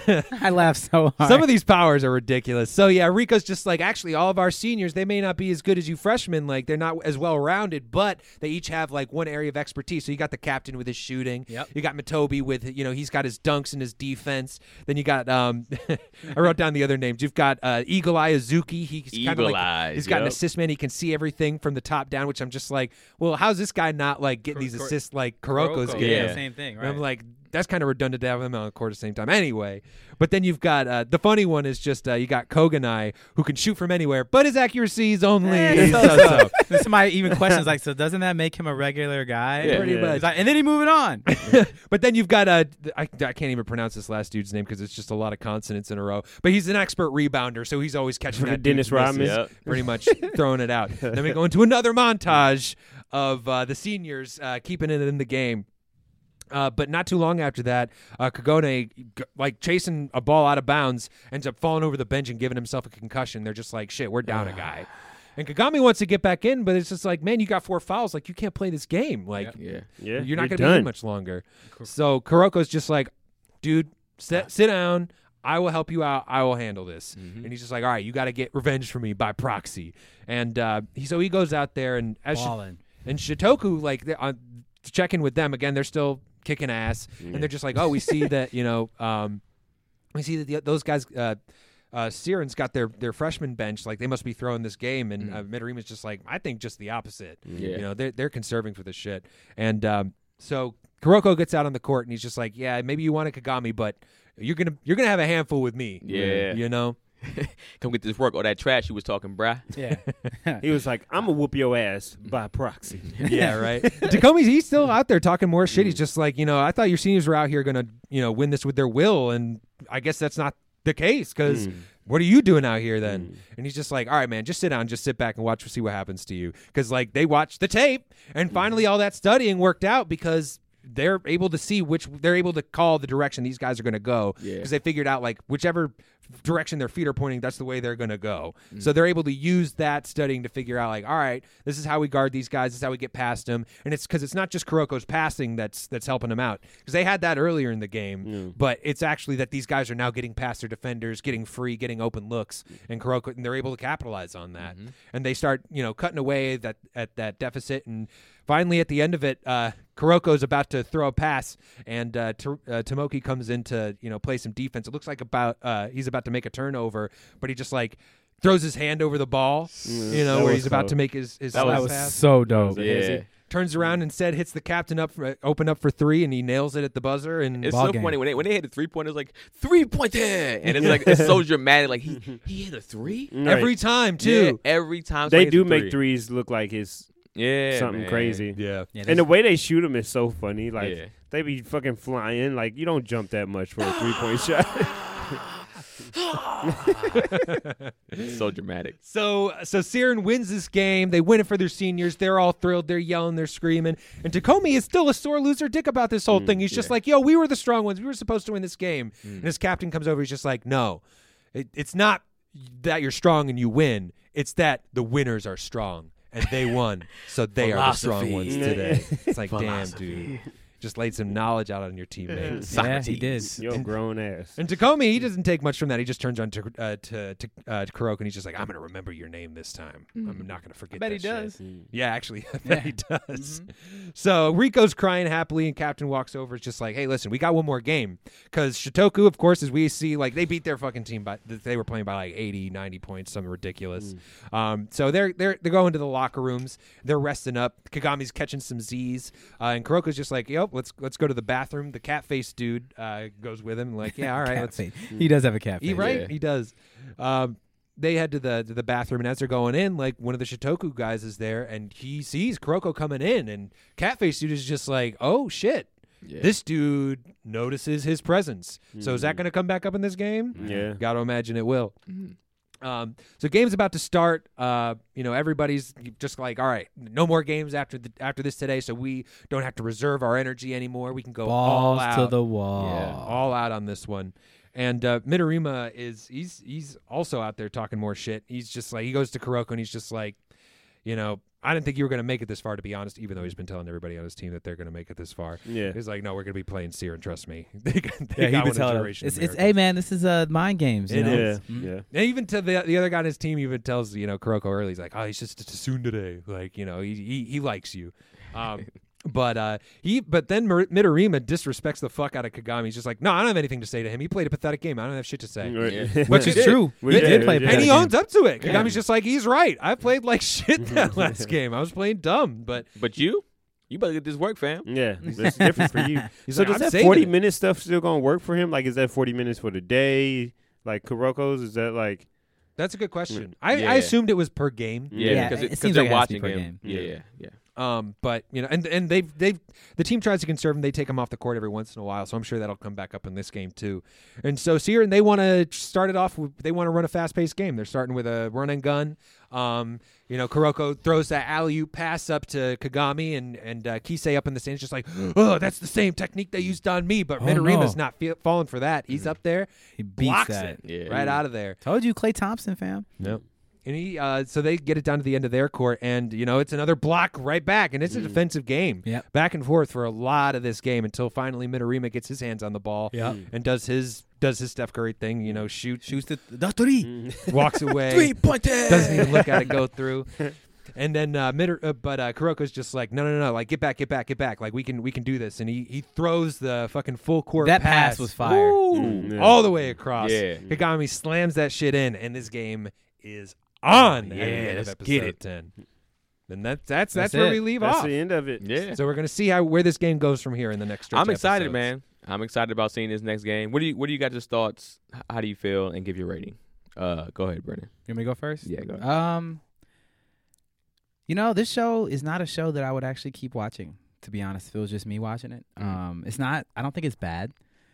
I laugh so hard. Some of these powers are ridiculous. So yeah, Rico's just like, actually, all of our seniors, they may not be as good as you freshmen. Like they're not as well rounded, but they each have like one area of expertise. So you got the captain with his shooting. Yep. You got Matobi with, you know, he's got his dunks and his defense. Then you got um, I wrote down the other names. You've got uh, Eagle Eye Azuki. He's kind of Eagle like Eyes, he's got an yep. assist man. He can see everything from the top down. Which I'm just like, well, how's this guy not like getting these Kur- assists like Kuroko's Kuroko, getting? yeah, Yeah. same thing, And right? I'm like, that's kind of redundant to have them on the court at the same time. Anyway, but then you've got uh, the funny one is just uh, you got Koganai who can shoot from anywhere, but his accuracy is only Eh, so- so-so. Then somebody even questions like, so doesn't that make him a regular guy? Yeah. Pretty Yeah. much. He's like, and then he moving on. But then you've got uh, I, I can't even pronounce this last dude's name because it's just a lot of consonants in a row. But he's an expert rebounder, so he's always catching that Dennis dude's misses, Rodman. Yep. pretty much throwing it out. Then we go into another montage of uh, the seniors uh, keeping it in the game. Uh, but not too long after that, uh, Kagone, g- like chasing a ball out of bounds, ends up falling over the bench and giving himself a concussion. They're just like, shit, we're down a guy. And Kagami wants to get back in, but it's just like, man, you got four fouls. Like, you can't play this game. Like, Yeah. Yeah, you're not going to done. be in much longer. So Kuroko's just like, dude, sit, sit down. I will help you out. I will handle this. Mm-hmm. And he's just like, all right, you got to get revenge for me by proxy. And uh, he, so he goes out there, and as Sh- Ballin'. and Shitoku, like, they're on, checking with them again, they're still kicking ass, and they're just like, oh, we see that, you know, um, we see that the, those guys, uh, uh, Siren's got their their freshman bench, like they must be throwing this game, and Mm. uh, Midorima's just like, I think just the opposite. Yeah. You know, they're they're conserving for this shit, and um, so Kuroko gets out on the court, and he's just like, yeah, maybe you wanted Kagami, but you're gonna you're gonna have a handful with me. Yeah. you know. Come get this work. All that trash you was talking, bruh. Yeah. He was like, "I'm gonna whoop your ass by proxy." Yeah, right. Tacomi's he's still out there talking more shit. He's just like, you know, I thought your seniors were out here gonna, you know, win this with their will, and I guess that's not the case because Mm. what are you doing out here then? And he's just like, all right, man, just sit down, just sit back and watch, see what happens to you. Because like they watched the tape, and finally all that studying worked out because they're able to see which they're able to call the direction these guys are going to go because Yeah. they figured out like whichever direction their feet are pointing, that's the way they're going to go. So they're able to use that studying to figure out like, all right, this is how we guard these guys. This is how we get past them. And it's because it's not just Kuroko's passing that's that's helping them out because they had that earlier in the game, but it's actually that these guys are now getting past their defenders, getting free, getting open looks, and Kuroko and they're able to capitalize on that. And they start you know cutting away that at that deficit and. Finally, at the end of it, uh, Kuroko's about to throw a pass, and uh, T- uh, Tomoki comes in to you know play some defense. It looks like about uh, he's about to make a turnover, but he just like throws his hand over the ball, you know, that where was he's about close. to make his his That slap That was pass. so dope. Yeah. Turns around and instead hits the captain up for, open up for three, and he nails it at the buzzer. And It's Ball so game. funny when they when they hit the three pointer, it's like three pointer, and it's like it's so dramatic. Like he he hit a three every time Yeah, too. every time They somebody do hits a make three. threes look like his Yeah, something man. crazy. Yeah. Yeah, And the way they shoot them is so funny. Like Yeah. they be fucking flying. Like you don't jump that much for a three point shot. It's so dramatic. So so Siren wins this game. They win it for their seniors. They're all thrilled. They're yelling. They're screaming. And Takomi is still a sore loser dick about this whole thing. He's just yeah. like, yo, we were the strong ones. We were supposed to win this game. And his captain comes over. He's just like, no, it, it's not that you're strong and you win. It's that the winners are strong and they won. So they are the strong Philosophy. ones today. It's like, damn, Philosophy. dude. Just laid some knowledge out on your teammates. Yeah, he did. You're a grown ass. And Takomi, he doesn't take much from that. He just turns on to uh, to to, uh, to Kuroko, and he's just like, "I'm going to remember your name this time. I'm not going to forget." I bet he that does. shit." Yeah, actually, I bet he does. So Riko's crying happily, and Captain walks over. It's just like, "Hey, listen, we got one more game." Because Shotoku, of course, as we see, like they beat their fucking team by they were playing by like eighty, ninety points, something ridiculous. Um, so they're they're they're going to the locker rooms. They're resting up. Kagami's catching some Z's, uh, and Kuroko's just like, "Yep, let's let's go to the bathroom." The cat face dude uh, goes with him, like, "Yeah, all right, Cat let's." face. He does have a cat face. He right, Yeah. he does. Um, they head to the to the bathroom, and as they're going in, like one of the Shotoku guys is there, and he sees Kuroko coming in, and Catface dude is just like, "Oh shit, Yeah. this dude notices his presence." So is that going to come back up in this game? Yeah. Got to imagine it will. Um, so game's about to start. Uh, you know, everybody's just like, all right, no more games after the, after this today, so we don't have to reserve our energy anymore. We can go all Balls out, to the wall. Yeah. all out on this one. And uh, Midorima is he's he's also out there talking more shit. He's just like he goes to Kuroko and he's just like, you know, I didn't think you were going to make it this far, to be honest, even though he's been telling everybody on his team that they're going to make it this far. Yeah. He's like, no, we're going to be playing Seer, and trust me. they got, they Yeah, he got been one telling of him, Generation it's, of it's, hey Miracles. man, this is uh mind games. You It know? is. Yeah. Yeah. And even to the the other guy on his team even tells, you know, Kuroko early, he's like, oh, he's just a tsundere. Like, you know, he he, he likes you. Um, but uh, he but then Mir- Midorima disrespects the fuck out of Kagami. He's just like, no, I don't have anything to say to him. He played a pathetic game. I don't have shit to say. Yeah. Which is did. true. We He did, did play we a did. And he better owns up to it. Yeah. Kagami's just like, he's right. I played like shit that last game. I was playing dumb, but But you, you better get this work, fam. Yeah, that's different for you. He's So like, does I'm that saving forty it. minute stuff still gonna work for him? Like, is that forty minutes for the day? Like Kuroko's, is that like? that's a good question. I, Yeah. I assumed it was per game. Yeah, Yeah, because it because seems they're like it has to be watching per him. game. Yeah, yeah, yeah. Um, but you know, and and they've they've the team tries to conserve him. They take him off the court every once in a while, so I'm sure that'll come back up in this game too. And so Seer, they want to start it off. With, they want to run a fast paced game. They're starting with a run and gun. Um, you know, Kuroko throws that alley oop pass up to Kagami, and and uh, Kisei up in the stands, just like, oh, that's the same technique they used on me. But Oh, Midorima's no. not fe- falling for that. He's up there, He beats blocks that. it Yeah. right out of there. Told you, Klay Thompson, fam. Yep. And he, uh, so they get it down to the end of their court, and you know it's another block right back, and it's a defensive game, Yep. back and forth for a lot of this game until finally Midorima gets his hands on the ball, Yep. and does his does his Steph Curry thing, you know, shoots, Shoots the, the three. walks away, Three pointer. doesn't even look at it go through. And then, uh, Midor- uh, but uh, Kuroko's just like, no, no, no, like get back, get back, get back, like we can, we can do this. And he, he throws the fucking full court That pass, pass was fire. Woo! Mm, yeah. all the way across. Yeah. Kagami slams that shit in, and this game is on. Yeah, at the end of let's episode get it. ten. And that's that's that's, That's where it. we leave That's off. the end of it. Yeah. So we're gonna see how where this game goes from here in the next stretch. I'm excited, episodes. man. I'm excited about seeing this next game. What do you What do you guys' thoughts? H- How do you feel? And give your rating. Uh, go ahead, Brennan. You want me to go first? Yeah, go ahead. Um, you know, this show is not a show that I would actually keep watching, to be honest. If it was just me watching it. Mm. Um, it's not, I don't think it's bad.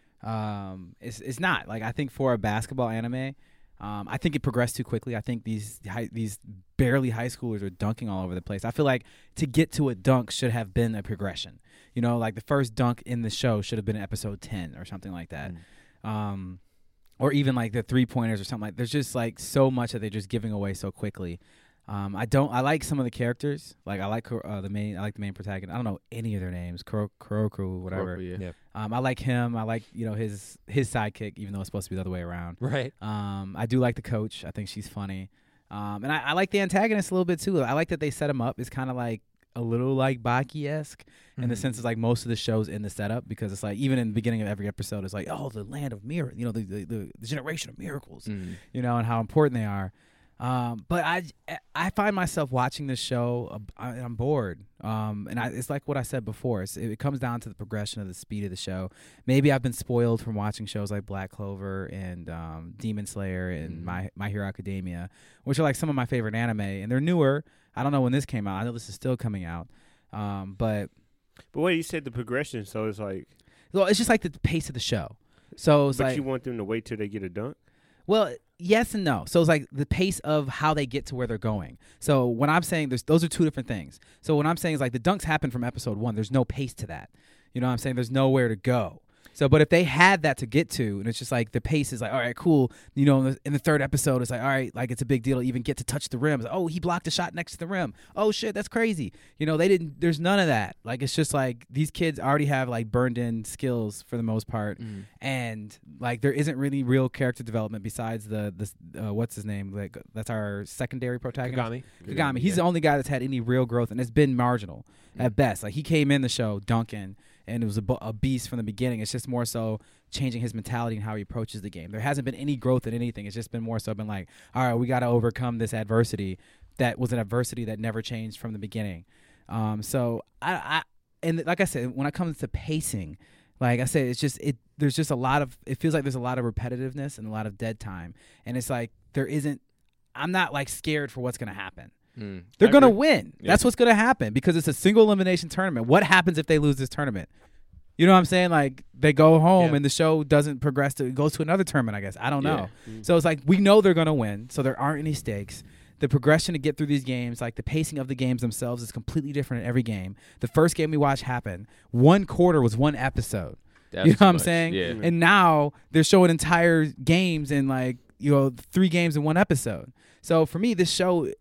Um, it's it's not. Like, I think for a basketball anime, um, I think it progressed too quickly. I think these high, these barely high schoolers are dunking all over the place. I feel like to get to a dunk should have been a progression. You know, like the first dunk in the show should have been in episode ten or something like that. Mm. Um, or even like the three pointers or something like. There's just like so much that they're just giving away so quickly. Um, I don't. I like some of the characters. Like I like uh, the main. I like the main protagonist. I don't know any of their names. Kuro, Kuroku, whatever. Kuroku, yeah. Yeah. Um, I like him. I like you know his his sidekick, even though it's supposed to be the other way around. Right. Um, I do like the coach. I think she's funny. Um, and I, I like the antagonist a little bit too. I like that they set him up. It's kind of like a little like Baki-esque mm-hmm. in the sense of like most of the shows in the setup, because it's like even in the beginning of every episode, it's like, oh, the land of mirror, you know, the the, the, the generation of miracles, Mm. you know, and how important they are. Um, but I, I find myself watching this show uh, and I'm bored. Um, and I, it's like what I said before. It's, it comes down to the progression of the speed of the show. Maybe I've been spoiled from watching shows like Black Clover and um, Demon Slayer and mm-hmm. My My Hero Academia, which are like some of my favorite anime. And they're newer. I don't know when this came out. I know this is still coming out. Um, but But wait, you said the progression, so it's like. Well, it's just like the pace of the show. So it's but like, you want them to wait till they get a dunk? Well, yes and no. So it's like the pace of how they get to where they're going. So when I'm saying there's, those are two different things. So what I'm saying is like the dunks happen from episode one. There's no pace to that. You know what I'm saying? There's nowhere to go. So, but if they had that to get to, and it's just like the pace is like, all right, cool. You know, in the, in the third episode, it's like, all right, like it's a big deal to even get to touch the rim. It's like, oh, he blocked a shot next to the rim. Oh shit, that's crazy. You know, they didn't. There's none of that. Like it's just like these kids already have like burned in skills for the most part, mm. and like there isn't really real character development besides the the uh, what's his name? Like that's our secondary protagonist, Kagami. Kagami. He's yeah. the only guy that's had any real growth, and it's been marginal mm. at best. Like he came in the show dunking. And it was a, a beast from the beginning. It's just more so changing his mentality and how he approaches the game. There hasn't been any growth in anything. It's just been more so been like, all right, we got to overcome this adversity that was an adversity that never changed from the beginning. Um, so I, I, and like I said, when it comes to pacing, like I said, it's just it. There's just a lot of. It feels like there's a lot of repetitiveness and a lot of dead time. And it's like there isn't. I'm not like scared for what's gonna happen. Mm, They're I going to agree. win. Yeah. That's what's going to happen because it's a single elimination tournament. What happens if they lose this tournament? You know what I'm saying? Like they go home Yeah. and the show doesn't progress to it goes to another tournament, I guess. I don't know. Yeah. Mm-hmm. So it's like we know they're going to win, so there aren't any stakes. The progression to get through these games, like the pacing of the games themselves is completely different in every game. The first game we watched happened. One quarter was one episode. That's you know too what I'm much. saying? Yeah. And now they're showing entire games in like, you know, three games in one episode. So for me, this show,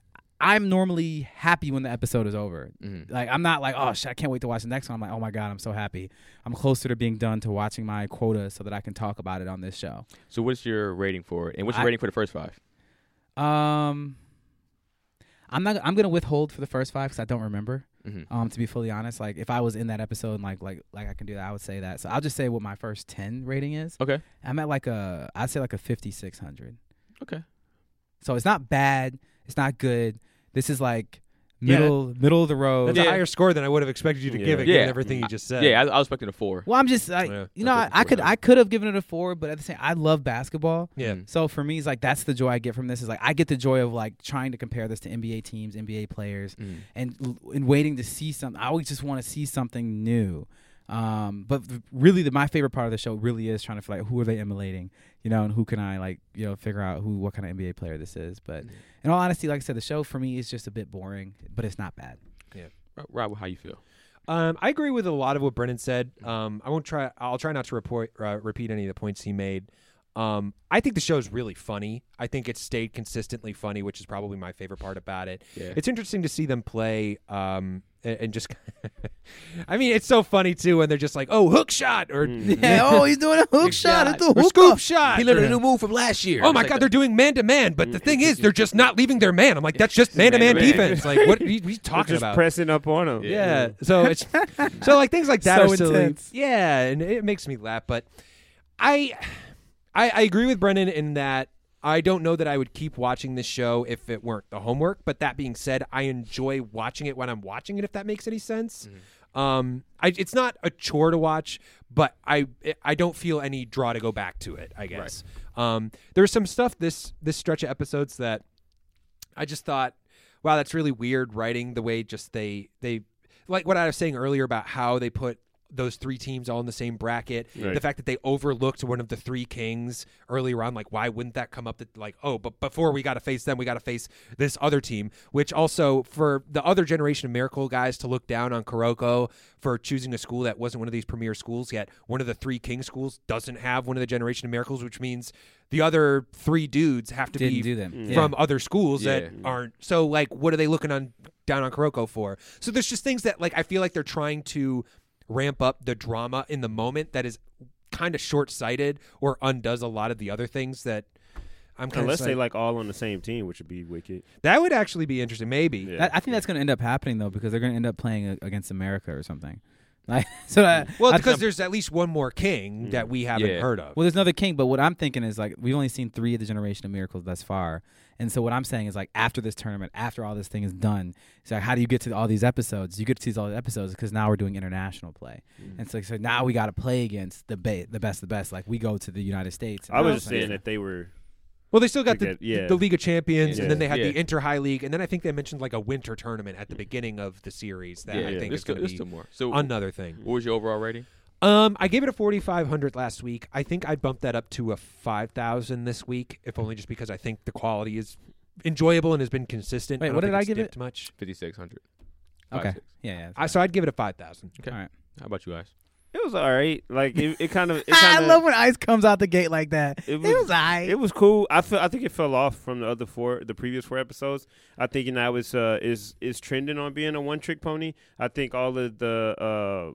I'm normally happy when the episode is over. Mm-hmm. Like I'm not like, oh shit, I can't wait to watch the next one. I'm like, oh my god, I'm so happy. I'm closer to being done to watching my quota so that I can talk about it on this show. So what's your rating for it? And what's your I- rating for the first five? Um, I'm not. I'm gonna withhold for the first five because I don't remember. Mm-hmm. Um, to be fully honest, like if I was in that episode and like like like I can do that, I would say that. So I'll just say what my first ten rating is. Okay. I'm at like a, I'd say like a fifty-six hundred. Okay. So it's not bad. It's not good. This is like Yeah. middle middle of the road. That's Yeah. a higher score than I would have expected you to Yeah. give it, Yeah. given everything you just said. Yeah, I, I was expecting a four. Well, I'm just like, Yeah. you know, I, That's I could what- I could have given it a four, but at the same, I love basketball. Yeah. Mm. So for me, it's like that's the joy I get from this. Is like I get the joy of like trying to compare this to N B A teams, N B A players, Mm. and l- and waiting to see something. I always just want to see something new. Um, but th- really, the, my favorite part of the show really is trying to feel like who are they emulating, you know, and who can I like, you know, figure out who what kind of N B A player this is. But in all honesty, like I said, the show for me is just a bit boring, but it's not bad. Rob, how you feel? Um, I agree with a lot of what Brennan said. Um, I won't try. I'll try not to report, uh, repeat any of the points he made. Um, I think the show is really funny. I think it's stayed consistently funny, which is probably my favorite part about it. Yeah. It's interesting to see them play um, and, and just. I mean, it's so funny too when they're just like, "Oh, hook shot," or Yeah, oh, he's doing a hook shot at the or hook scoop shot. He learned or- a new move from last year. Oh my God, they're doing man to man, but the thing is, they're just not leaving their man. I'm like, that's just man to man Man-to-man. defense. Like, what are you, what are you They're talking just about? pressing up on them. Yeah. So it's so like things like that So are silly. intense. Yeah, and it makes me laugh. But I, I I agree with Brennan in that I don't know that I would keep watching this show if it weren't the homework. But that being said, I enjoy watching it when I'm watching it. If that makes any sense. Um, I, it's not a chore to watch, but I I don't feel any draw to go back to it, I guess. Um, there's some stuff this this stretch of episodes that I just thought, wow, that's really weird writing the way just they they like what I was saying earlier about how they put those three teams all in the same bracket. Right. The fact that they overlooked one of the three kings earlier on, like why wouldn't that come up that like, oh, but before we got to face them, we got to face this other team, which also for the other generation of Miracle guys to look down on Kuroko for choosing a school that wasn't one of these premier schools yet. One of the three king schools doesn't have one of the generation of Miracles, which means the other three dudes have to Didn't be do them. from Yeah. other schools Yeah. that aren't. So like, what are they looking on down on Kuroko for? So there's just things that like I feel like they're trying to ramp up the drama in the moment that is kind of short-sighted or undoes a lot of the other things that I'm kind Unless of they like all on the same team, which would be wicked. that would actually be interesting. Maybe. Yeah. That- I think that's going to end up happening though, because they're going to end up playing a, against America or something. Like so. That, Well, I- because there's at least one more king that we haven't Yeah. heard of. Well, there's another king, but what I'm thinking is like we've only seen three of the Generation of Miracles thus far, and so what I'm saying is like after this tournament, after all this thing is done, it's like how do you get to all these episodes? You get to these all the episodes because now we're doing international play, and so, so now we got to play against the ba- the best of the best. Like we go to the United States. and I was all just that saying stuff. that they were. Well, they still got the, Forget- yeah. the League of Champions, Yeah. and then they had Yeah. the Inter High League, and then I think they mentioned like a winter tournament at the beginning of the series that yeah, I think there's is going still, to there's be still more. So another thing. what was your overall rating? Um, I gave it a forty-five hundred last week. I think I'd bump that up to a five thousand this week, if only just because I think the quality is enjoyable and has been consistent. Wait, don't what did think I it's give dipped it? Much. fifty-six hundred. Okay. Five, six. Yeah, yeah. I, so I'd give it a five thousand. Okay. All right. How about you guys? It was all right. Like it, it kind of. It I kinda, love when Ice comes out the gate like that. It It was- was, I. It was cool. I feel. I think it fell off from the other four, the previous four episodes. I think now it's uh is is trending on being a one trick pony. I think all of the uh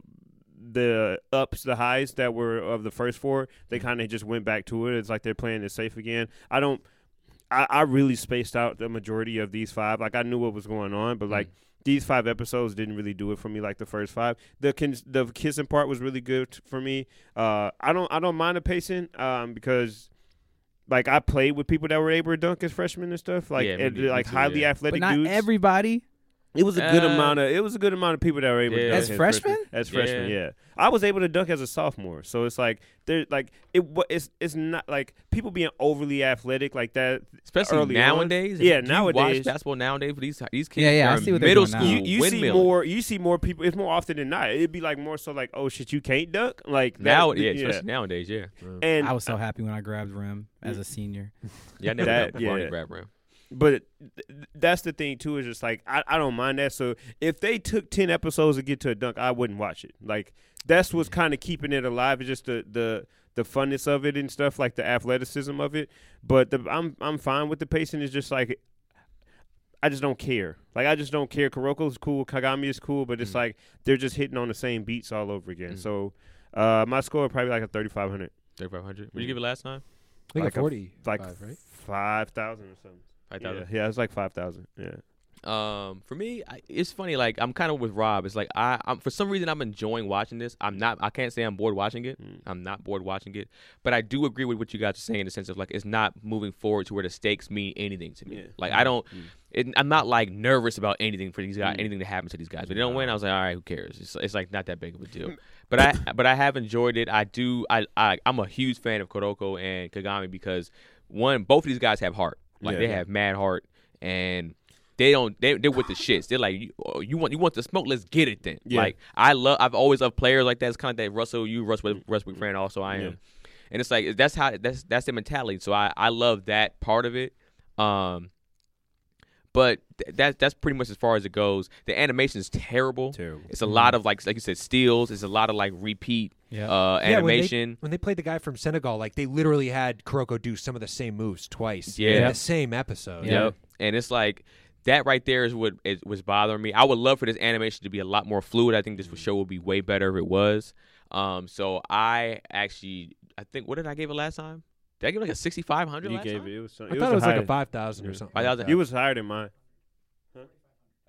the ups, the highs that were of the first four, they kind of just went back to it. It's like they're playing it safe again. I don't. I, I really spaced out the majority of these five. Like I knew what was going on, but like. These five episodes didn't really do it for me like the first five. The kins- the kissing part was really good for me. Uh, I don't I don't mind the pacing um, because like I played with people that were able to dunk as freshmen and stuff like Yeah, me and, too, me like too, highly yeah. athletic but not dudes. everybody. It was a good Uh, amount of it was a good amount of people that were able to Yeah. dunk As freshmen? As freshmen, Yeah. yeah. I was able to dunk as a sophomore, so it's like they're like it. wa- It's it's not like people being overly athletic like that. Especially early nowadays. on. Yeah, If you nowadays. Watch basketball nowadays for these these kids. Yeah, yeah, I are in see what they're middle doing now. school. You, you see windmilling. more. You see more people. It's more often than not. It'd be like more so like, oh shit, you can't dunk. Like that, now. Yeah, especially nowadays. Yeah, And I was so happy when I grabbed rim as a senior. yeah. I never That- got before yeah. I grab rim. But th- that's the thing too. Is just like I, I don't mind that. So if they took ten episodes to get to a dunk, I wouldn't watch it. Like that's what's kind of keeping it alive. It's just the the the funness of it and stuff, like the athleticism of it. But the, I'm I'm fine with the pacing. It's just like I just don't care. Like I just don't care. Kuroko's cool. Kagami is cool. But it's Mm. like they're just hitting on the same beats all over again. Mm. So uh, my score probably like a thirty-five hundred, thirty-five hundred. What did you give it last time? I think Like a a- forty, like right? five thousand or something. Five Yeah, thousand. yeah, it's like five thousand. Yeah. Um, for me, I, it's funny. Like I'm kind of with Rob. It's like I, I'm for some reason I'm enjoying watching this. I'm not. I can't say I'm bored watching it. Mm. I'm not bored watching it. But I do agree with what you guys are saying in the sense of like it's not moving forward to where the stakes mean anything to me. Yeah. Like I don't. Mm. It, I'm not like nervous about anything for these guys. Mm. Anything that happens to these guys. But they don't win. I was like, all right, who cares? It's, it's like not that big of a deal. But I but I have enjoyed it. I do. I, I I'm a huge fan of Kuroko and Kagami because one, both of these guys have heart. Like Yeah. they have mad heart and. They don't. They they're with the shits. They're like, you, oh, you want you want the smoke? Let's get it then. Yeah. Like I love. I've always loved players like that. It's kind of that Russell. You Russell Westbrook fan. Also, I am. Yeah. And it's like that's how that's that's the mentality. So I I love that part of it. Um. But th- that that's pretty much as far as it goes. The animation is terrible. Terrible. It's a lot of like like you said steals. It's a lot of like repeat Yeah. uh, Yeah, when they- animation. When they, played the guy from Senegal, like they literally had Kuroko do some of the same moves twice in Yeah. the same episode. Yeah. Yep. And it's like that right there is what is, was bothering me. I would love for this animation to be a lot more fluid. I think this show would be way better if it was. Um, so I actually, I think, what did I give it last time? Did I give it like a sixty-five hundred You last gave time? it. It was. I thought it was like a five thousand or Yeah. something. five thousand. You was higher than mine. I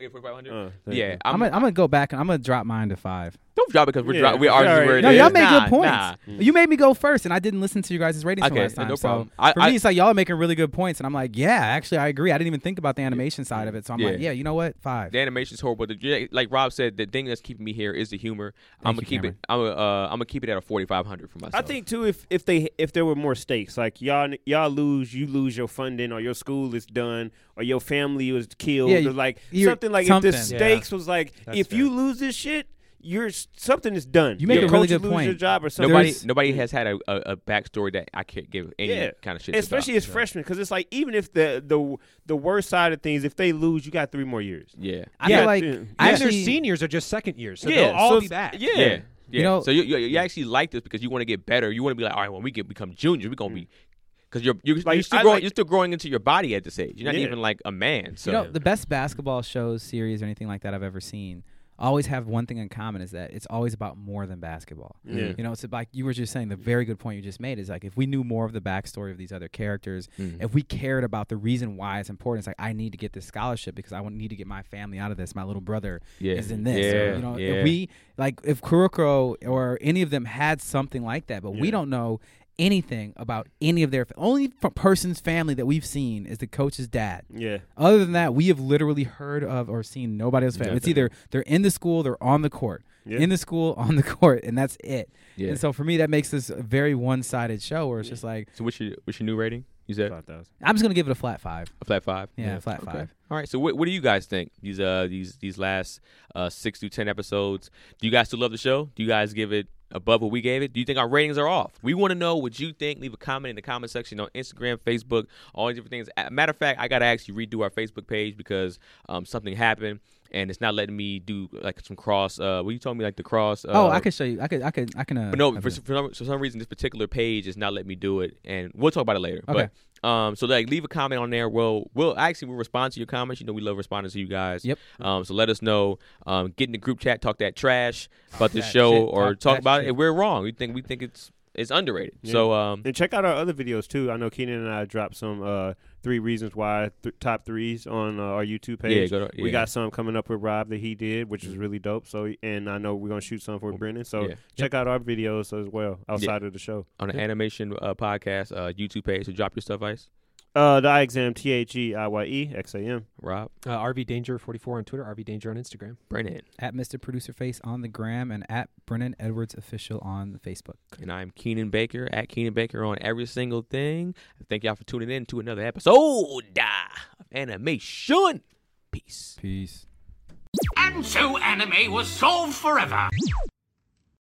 Okay, forty-five hundred. Uh, thank yeah, you. I'm gonna, I'm gonna go back and I'm gonna drop mine to five. Don't drop it because we're Yeah, dro- we yeah, arguing right. where it No, is. y'all made Nah, good points. Nah. You made me go first, and I didn't listen to you guys' ratings from Okay, last time. no so problem. I- for I- me, it's like y'all are making really good points, and I'm like, yeah, actually, I agree. I didn't even think about the animation side of it, so I'm like, Yeah. yeah, you know what, five. The animation's horrible. The, like Rob said, the thing that's keeping me here is the humor. I'm gonna you, keep it. I'm gonna, uh, I'm gonna keep it at a forty-five hundred for myself. I think too, if if they if there were more stakes, like y'all y'all lose, you lose your funding, or your school is done, or your family was killed, Yeah, or you- like you're- something like something. if the stakes was like That's if fair. you lose this shit, you're something is done. You make your a really coach good lose your point. job or something. nobody There's- nobody has had a, a, a backstory that I can't give any Yeah. kind of shit. Especially about. as freshmen, because it's like even if the the the worst side of things, if they lose, you got three more years. Yeah. I Yeah. feel like Yeah. And actually, their seniors are just second years, so Yeah, they'll all so be it's- back. yeah. Yeah. Yeah. You know- so you, you you actually like this because you want to get better. You want to be like, all right, when we get become juniors, we're gonna be because you're you're, Like, you're still I growing. like- you're still growing into your body at this age. You're not Yeah. even like a man. So you know, the best basketball shows, series, or anything like that I've ever seen always have one thing in common, is that it's always about more than basketball. Yeah. You know, it's like you were just saying, the very good point you just made is like, if we knew more of the backstory of these other characters, Mhm. if we cared about the reason why it's important, it's like, I need to get this scholarship because I want, need to get my family out of this. My little brother Yeah. is in this. Yeah. Or, you know, Yeah. if we, like, if Kuroko or any of them had something like that, but we Yeah. don't know anything about any of their, only f- person's family that we've seen is the coach's dad. Yeah. Other than that, we have literally heard of or seen nobody else's family. It's Nothing. either they're in the school, they're on the court. Yeah. In the school, on the court, and that's it. Yeah. And so for me, that makes this a very one-sided show where it's just like, So what's your what's your new rating? You said Five thousand. I'm just gonna give it a flat five. a flat five. Yeah, flat Okay. five. All right. So what what do you guys think? These uh these these last uh six through ten episodes. Do you guys still love the show? Do you guys give it above what we gave it? Do you think our ratings are off? We want to know what you think. Leave a comment in the comment section on Instagram, Facebook, all these different things. A- Matter of fact, I gotta actually redo our Facebook page because um something happened and it's not letting me do like some cross. Uh, what you told me like the cross. Uh, oh, I could show you. I could. I could. I can. Uh, But no, have for, it. for, some, for some reason, this particular page is not letting me do it, and we'll talk about it later. Okay. But um, so like, leave a comment on there. We'll we'll actually we'll respond to your comments. You know, we love responding to you guys. Yep. Um, so let us know. Um, get in the group chat, talk that trash about the that show, shit, or talk talk that about shit. it if we're wrong. We think we think it's it's underrated. Yeah. So um, And check out our other videos too. I know Keenan and I dropped some uh, three reasons why th- top threes on uh, our YouTube page. Yeah, go to- We yeah. got some coming up with Rob that he did, which is really dope. So, and I know we're gonna shoot some for Brennan. So Yeah. check out our videos as well outside of the show. on the animation uh, podcast uh, YouTube page. So drop your stuff, Ice. Uh, the eye exam, T H E I Y E X A M. Rob, Uh, R V Danger forty-four on Twitter, R V Danger on Instagram. Brennan, At Mister Producer Face on the gram and at Brennan Edwards Official on the Facebook. and I'm Keenan Baker at Keenan Baker on every single thing. Thank y'all for tuning in to another episode of Animation. Peace. Peace. And so anime was solved forever.